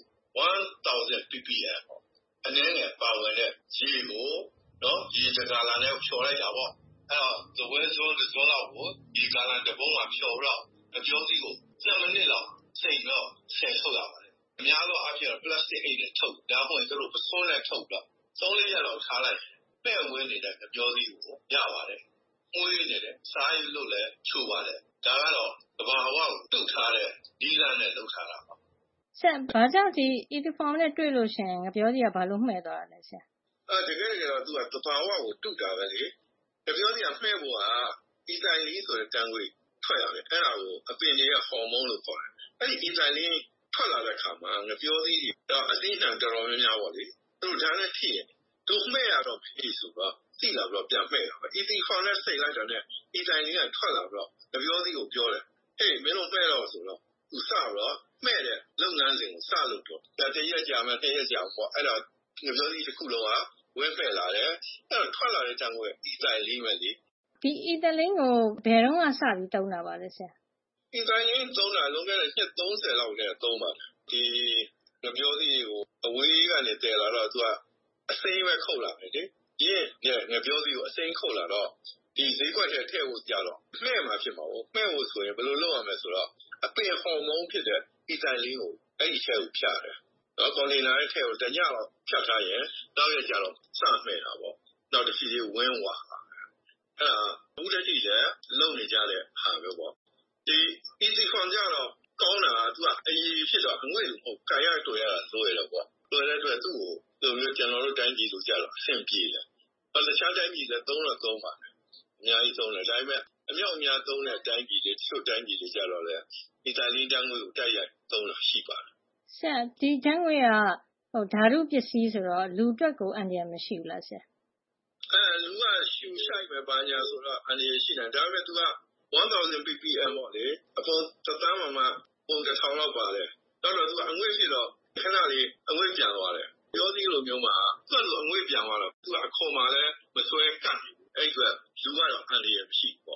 S9: 1000 ppm ပေါ့အနှဲငယ်ပါဝင်တဲ့ရေကိုနော်ရေတကာလာနဲ့ဖြော်လိုက်တာပေါ့အဲ့တော့သဝဲစွန်းတစ်စွန်းလောက်ကိုဒီကာလာတစ်ပုံးမှာဖြော်တော့မပြောသေးဘူး7မိနစ်လောက်စိတ်တော့ဆယ်ထုတ်ရပါတယ်အများသောအားဖြင့် plastic အိတ်နဲ့ထုတ်ဒါမှမဟုတ်သူတို့ပစွန်းနဲ့ထုတ်တော့3-4ရက်လောက်ထားလိုက်ပဲ့ဝင်းနေတဲ့မပြောသေးဘူးရပါတယ်မွေးနေတယ်စားရလို့လည်းချိုးပါတယ်ဒါကတော့သဘာဝကိုတုတ်ထားတဲ့ဒီလနဲ့လုပ်ထားတာပါ
S8: ဆရာဘာကြောင့်ဒီ Estofen နဲ့တွေ့လို့ရှိရင်ငပြောသေးကဘာလို့မှဲ့သွားတာလဲဆရာ
S9: တကယ်တော့သူကသဘာဝကိုတုတ်တာပဲလေငပြောသေးကမှဲ့ဖို့က ethylene ဆိုတဲ့တန်ခွေထွက်ရတယ်အဲ့ဒါကိုအပင်တွေကဟော်မုန်းလို့ခေါ်တယ်အဲ့ဒီ ethylene ထွက်လာတဲ့အခါမှာငပြောသေးတော့အသိဉာဏ်တော်တော်များများပေါ့လေသူတို့ဒါနဲ့ထိရင်သူမှဲ့ရတော့ဖြစ်ဆိုတော့သိလာပြီးတော့ပြန်မှဲ့တာပဲ Estofen နဲ့စိတ်လိုက်တာနဲ့ ethylene ကထွက်လာပြီးတော့ငပြောသေးကိုပြောတယ်ဟေးမင်းတို့မှဲ့တော့ဆိုတော့သူစပြီးတော့မှဲ့တဲ့လုပ်ငန်းစဉ်ကိုစလုပ်တော့ဒါတရက်ကြာမှတစ်ရက်ကြာပေါ့အဲ့တော့ငပြောသေးတစ်ခုလုံးကဝဲဖက်လာတယ်အဲ့တော့ထွက်လာတဲ့တန်ခွေ ethylene ပဲလေ
S8: ဒီ ethylene ကိုဘယ်တော့မှစပြီးသုံးတာပါလဲဆရာ
S9: ethylene သုံးတာလုံးခဲ့တဲ့နှစ်30လောက်နဲ့သုံးပါတယ်ဒီငပြောသေးကိုအဝေးကနေတည်လာတော့သူကအစိမ်းပဲခုတ်လာတယ်လေဒီငပြောသေးကိုအစိမ်းခုတ်လာတော့ဒီဈေးကွက်ထဲထည့်ဖို့ကြတော့မှဲ့မှာဖြစ်မှာပေါ့မှဲ့ဖို့ဆိုရင်ဘယ်လိုလုပ်ရမလဲဆိုတော့အပင်ဟော်မုန်းဖြစ်တဲ့ ethylene ကိုအဲ့ဒီထဲကိုဖြတ်တယ်တော့ကွန်တိန်နာရဲ့ထဲကိုတညလောက်ဖြတ်ထားရင်နောက်ရက်ကျတော့စမှဲ့တာပေါ့နောက်တစ်စီးဝင်းဝါအဲ့ဒါဘူးတက်ကြည့်တယ်လုံနေကြတဲ့ဟာမျိုးပေါ့ဒီ Estofen ကြတော့ကောင်းတာကသူကအရေးဖြစ်တော့အငွေ့လို့မဟုတ်ခံရတွေ့ရတာလွယ်တော့ပေါ့လွယ်တဲ့အတွက်သူ့ကိုလိုမျိုးကျွန်တော်တို့တိုင်းပြည်လိုကြတော့အဆင်ပြေတယ်။တခြားတိုင်းပြည်လည်းသုံးတော့သုံးပါတယ်။အများကြီးသုံးတယ်ဒါပေမဲ့အမြောက်အများသုံးတဲ့တိုင်းပြည်တွေတချို့တိုင်းပြည်တွေကြတော့လေItaly တန်းငွေကိုတိုက်ရိုက်သုံးတာရှိပါတယ်
S8: ။ဆရာဒီတန်းငွေကဓာတုပစ္စည်းဆိုတော့လူအတွက်ကိုအန္တရာယ်မရှိဘူးလားဆရာ
S9: ။လူကရှူဆိုင်ပဲပါညာဆိုတော့အန္တရာယ်ရှိတယ်ဒါပေမဲ့သူက1000 ppm ပေါ့လေအပေါ်တစ်သန်းမှပုံ1000လောက်ပါတယ်တော်တော်သူကအငွေ့ဖြစ်တော့ခဏလေးအငွေ့ပြန်သွားတယ်ပြောသေးလိုမျိုးမှာသူ့လိုအငွေ့ပြန်သွားတော့သူကအခေါ်မှလည်းမဆွဲကန့်ဘူးအဲ့အတွက်လူကတော့အန္တရာယ်မရှိဘူးပေါ့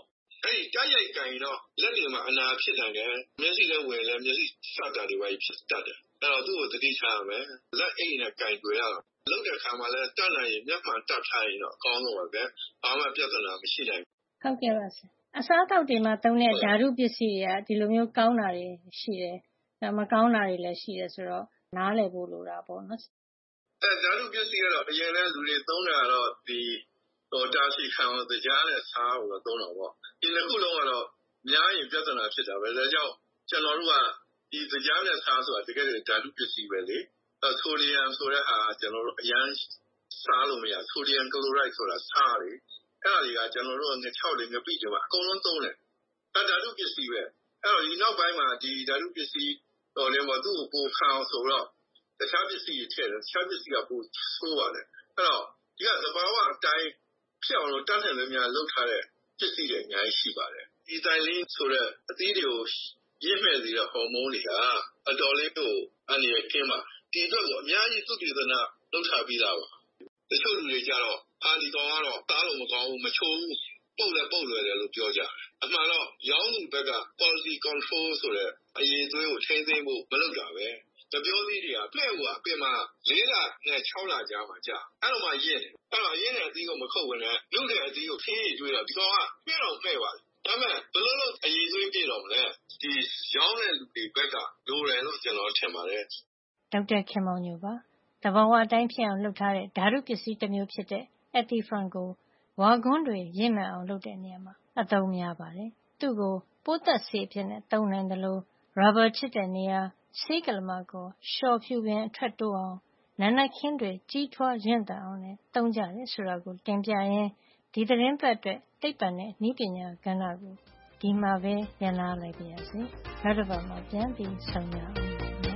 S9: အဲ့ဒီတိုက်ရိုက်ကင်တော့လက်တွေမှာအနာဖြစ်နိုင်တယ်မျက်စိနဲ့ဝင်လဲမျက်စိစတာတွေပဲဖြစ်တတ်တယ်အဲ့တော့သူ့ကိုသတိထားရမယ်လက်အိမ်နဲ့ကင်တွေ့ရအောင်လုပ်တဲ့အခါမှာလဲတတ်နိုင်ရင်မျက်မှန်တတ်ထားရင်တော့အကောင်းဆုံးပါပဲဘာမှပြဿနာမရှိနိုင်ဘူး
S8: ဟုတ်ကဲ့ပါဆရာအစားအသောက်တွေမှာသုံးတဲ့ဓာတုပစ္စည်းတွေကဒီလိုမျိုးကောင်းတာတွေရှိတယ်မကောင်းတာတွေလည်းရှိတယ်ဆိုတော့နားလည်ဖို့လိုတာပေါ့နော်
S9: ဓာတုပစ္စည်းကတော့အရင်ကလူတွေသုံးတာကတော့ဒီတာရှိခံအောင်ကြားနဲ့စားကိုသုံးတော့ပေါ့ဒီနှစ်ခုလုံးကတော့များရင်ပြဿနာဖြစ်တာပဲဒါကြောင့်ကျွန်တော်တို့ကဒီကြားနဲ့စားဆိုတာတကယ်ဓာတုပစ္စည်းပဲလေဆိုဒီယမ်ဆိုတဲ့ဟာကျွန်တော်တို့အရန်စားလို့မရဆိုဒီယမ်ကလိုရိုက်ဆိုတာစားလေအဲ့ဒါတွေကကျွန်တော်တို့ငချောက်တွေငပိတွေပါအကုန်လုံးသုံးတယ်ဓာတုပစ္စည်းပဲအဲ့တော့ဒီနောက်ပိုင်းမှာဒီဓာတုပစ္စည်းတော်လည်းမသူ့ကိုပိုခံအောင်ဆိုတော့တခြားပစ္စည်းတွေထည့်တယ်တခြားပစ္စည်းကပိုဆိုးပါတယ်အဲ့တော့ဒီကသဘာဝအတိုင်းဖြစ်အောင်လို့တတ်တယ်လည်းများလုပ်ထားတဲ့ပစ္စည်းတွေအများကြီးရှိပါတယ်ဒီတိုင်လင်းဆိုတဲ့အသီးတွေကိုရင်းမဲ့စေတဲ့ဟော်မုန်းတွေဟာအတော်လေးကိုအနေနဲ့ကျင်းပါဒီအတွက်ကိုအများကြီးသုတေသနလုပ်ထားပြီးသားပါတချို့လူတွေကြတော့ဒီကောင်ကတော့သားလို့မကောင်းဘူးမချိုးဘူးပုတ်လည်းပုတ်လွယ်တယ်လို့ပြောကြတယ်အမှန်တော့ရောင်းသူဘက်က quality control ဆိုတဲ့အရေးသွေးကိုထိန်းသိမ်းဖို့မလုပ်တာပဲတပြောသီးတွေကပြည့်ကိုအပင်မှာ4လနဲ့6လကြာမှကြာအဲ့လိုမှရင်းတယ်အဲ့တော့ရင်းတဲ့အသီးကိုမခုတ်ဝင်နဲ့လူတဲ့အသီးကိုခင်းရည်တွေးတော့ဒီကောင်ကပြည့်တော့မဲ့ပါဒါမဲ့ဘယ်လိုလုပ်အရေးသွေးပြည့်တော့မလဲဒီရောင်းတဲ့လူတွေဘက်ကလိုတယ်လို့ကျွန်တော်ထင်ပါတယ်
S8: ဒေါက်တာခင်မောင်ညိုပါတဘာဝအတိုင်းဖြစ်အောင်လုပ်ထားတဲ့ဓာတုပစ္စည်းတစ်မျိုးဖြစ်တဲ့ Ethifran ကိုဝါကွန်းတွေရင့်မှန်အောင်လုပ်တဲ့နေရာမှာအသုံးများပါတယ်သူ့ကိုပိုးသက်ဆေးဖြစ်နေသုံးနိုင်တယ်လို့ rubber ချစ်တဲ့နေရာဆေးကလမကိုရှော့ဖြူပင်အထွက်တိုးအောင်နာနာခင်းတွေကြီးထွားရင့်တန်အောင်နဲ့သုံးကြတယ်ဆိုတာကိုတင်ပြရင်းဒီသတင်းပတ်အတွက်သိပ္ပံနဲ့နည်းပညာကဏ္ဍကိုဒီမှာပဲညှနာလိုက်ပါရစေနောက်တစ်ပတ်မှာပြန်ပြီးဆုံရအောင်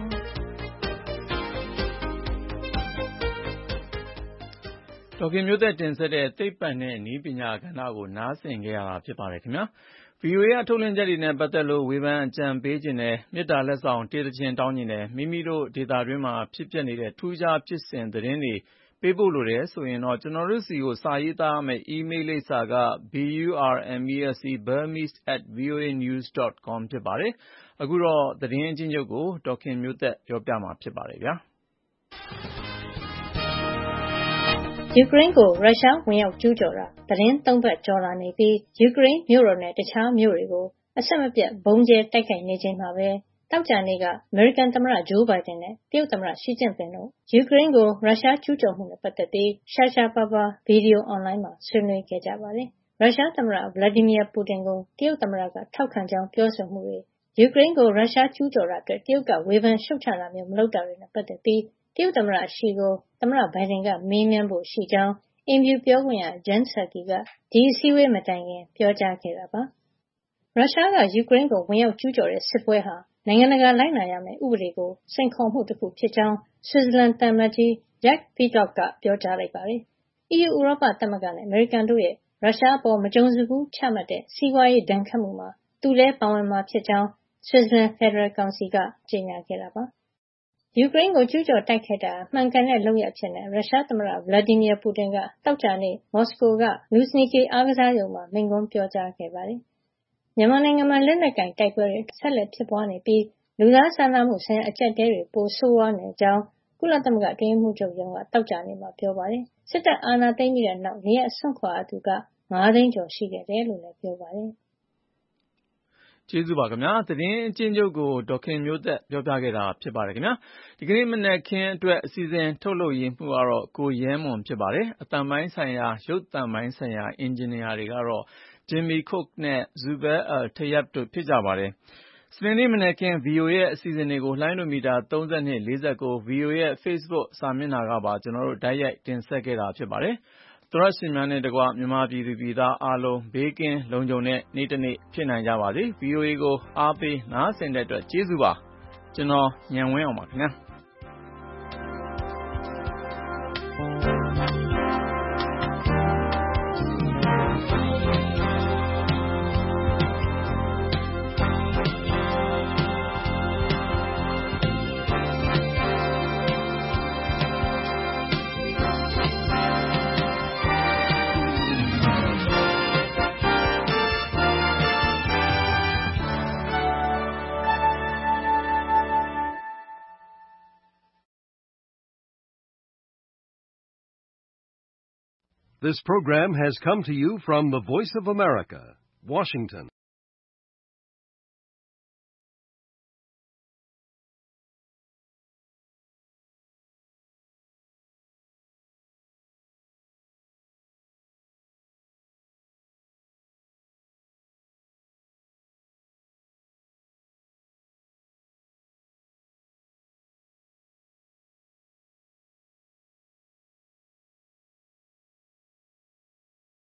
S2: ဒေါခင်မျိုးသက်တင်ဆက်တဲ့သိပ္ပံနဲ့နည်းပညာကဏ္ဍကိုနားဆင်ကြရတာဖြစ်ပါတယ်ခင်ဗျာ VOA အထုတ်လွှင့်ချက်တွေနဲ့ပတ်သက်လို့ဝေဖန်အကြံပေးခြင်းနဲ့မေတ္တာလက်ဆောင်တေးသခြင်းတောင်းခြင်းနဲ့မိမိတို့ဒေသတွင်းမှာဖြစ်ပျက်နေတဲ့ထူးခြားဖြစ်စဉ်သတင်းတွေပေးပို့လိုတယ်ဆိုရင်တော့ကျွန်တော်တို့စီကိုစာရေးသားရမယ့် email လိပ်စာက burmese@voanews.com ဖြစ်ပါတယ်အခုတော့သတင်းအချင်းချုပ်ကိုဒေါခင်မျိုးသက်ပြောပြမှာဖြစ်ပါတယ်ဗျာ
S8: ယူကရိန်းကိုရုရှားဝင်ရောက်ကျူးကျော်တာသတင်း၃ပတ်ကျော်လာနေပြီးယူကရိန်းမြို့တော်နဲ့တခြားမြို့တွေကိုအဆက်မပြတ်ဘုံကျဲတိုက်ခိုက်နေချိန်မှာပဲတောက်ကြနေ့ကအမေရိကန်သမ္မတဂျိုးဘိုင်ဒန်နဲ့တရုတ်သမ္မတရှီကျင့်ပင်တို့ယူကရိန်းကိုရုရှားကျူးကျော်မှုနဲ့ပတ်သက်ပြီးရှားရှားပါးပါးဗီဒီယိုအွန်လိုင်းမှာဆွေးနွေးခဲ့ကြပါတယ်။ရုရှားသမ္မတဗလာဒီမီယာပူတင်ကိုတရုတ်သမ္မတကထောက်ခံကြောင်းပြောဆိုမှုတွေယူကရိန်းကိုရုရှားကျူးကျော်တာအတွက်တရုတ်ကဝေဖန်ရှုတ်ချတာမျိုးမလုပ်တာတွေနဲ့ပတ်သက်ပြီးတရုတ်သမ္မတရှီကိုသမ္မတဘိုင်ဒန်ကမေးမြန်းဖို့ရှိကြောင်းအင်ဖြူပြောခွင့်ရဂျန်ဆာကီကဒီအစည်းအဝေးမတိုင်ခင်ပြောကြားခဲ့တာပါရုရှားကယူကရိန်းကိုဝင်ရောက်ကျူးကျော်တဲ့စစ်ပွဲဟာနိုင်ငံတကာလိုက်နာရမယ့်ဥပဒေကိုစိန်ခေါ်မှုတစ်ခုဖြစ်ကြောင်းဆွစ်ဇာလန်သံအမတ်ကြီးဂျက်ပီတော့ကပြောကြားလိုက်ပါတယ်။ EU ဥရောပသမဂ္ဂနဲ့အမေရိကန်တို့ရဲ့ရုရှားအပေါ်မကြုံစဘူးချမှတ်တဲ့စီးပွားရေးဒဏ်ခတ်မှုမှာသူလည်းပါဝင်မှာဖြစ်ကြောင်းဆွစ်ဇာလန်ဖက်ဒရယ်ကောင်စီကကြေညာခဲ့တာပါ။ယူကရိန်းကိုကျူးကျော်တိုက်ခိုက်တာမှန်ကန်တဲ့လုပ်ရပ်ဖြစ်နေရုရှားသမ္မတဗလာဒီမီယာပူတင်ကတောက်ကြနေ့မော်စကိုကလူစနီကီအားကစားရုံမှာမိန့်ခွန်းပြောကြားခဲ့ပါတယ်။မြန်မာနိုင်ငံမှာလက်နက်ကင်တိုက်ပွဲတွေဆက်လက်ဖြစ်ပွားနေပြီးလူသားစာနာမှုဆိုင်ရာအကျပ်အတည်းတွေပိုဆိုးဝါးနေကြောင်းကုလသမဂ္ဂအတွင်းရေးမှူးချုပ်ရုံးကတောက်ကြနေ့မှာပြောပါတယ်။စစ်တပ်အာဏာသိမ်းပြီးတဲ့နောက်နေရာဆွန့်ခွာသူက9သိန်းကျော်ရှိခဲ့တယ်လို့လည်းပြောပါတယ်။
S2: ကျေးဇူးပါခင်ဗျာသတင်းအချင်းချုပ်ကိုဒေါခင်မျိုးသက်ပြောပြခဲ့တာဖြစ်ပါတယ်ခင်ဗျာဒီကနေ့မနက်ခင်းအတွက်အစီအစဉ်ထုတ်လုပ်ရင်းမှုကတော့ကိုရဲမွန်ဖြစ်ပါတယ်အတန်ပိုင်းဆိုင်ရာရုပ်တန်ပိုင်းဆိုင်ရာအင်ဂျင်နီယာတွေကတော့ Jimmy Cook နဲ့ Zubair Al-Tayyab တို့ဖြစ်ကြပါတယ်စနေနေ့မနက်ခင်း VOA ရဲ့အစီအစဉ်တွေကိုလိုင်းဒိုမီတာ32 49 VOA ရဲ့ Facebook စာမျက်နှာကပါကျွန်တော်တို့တိုက်ရိုက်တင်ဆက်ခဲ့တာဖြစ်ပါတယ်သရရှင်များနဲ့တကွမြန်မာပြည်သူပြည်သားအားလုံးဘေးကင်းလုံခြုံတဲ့နေ့တစ်နေ့ဖြစ်နိုင်ကြပါစေ VOA ကိုအားပေးနားဆင်တဲ့အတွက်ကျေးဇူးပါကျွန်တော်ညံဝင်းအောင်ပါခင်ဗျာ
S10: This program has come to you from the Voice of America, Washington.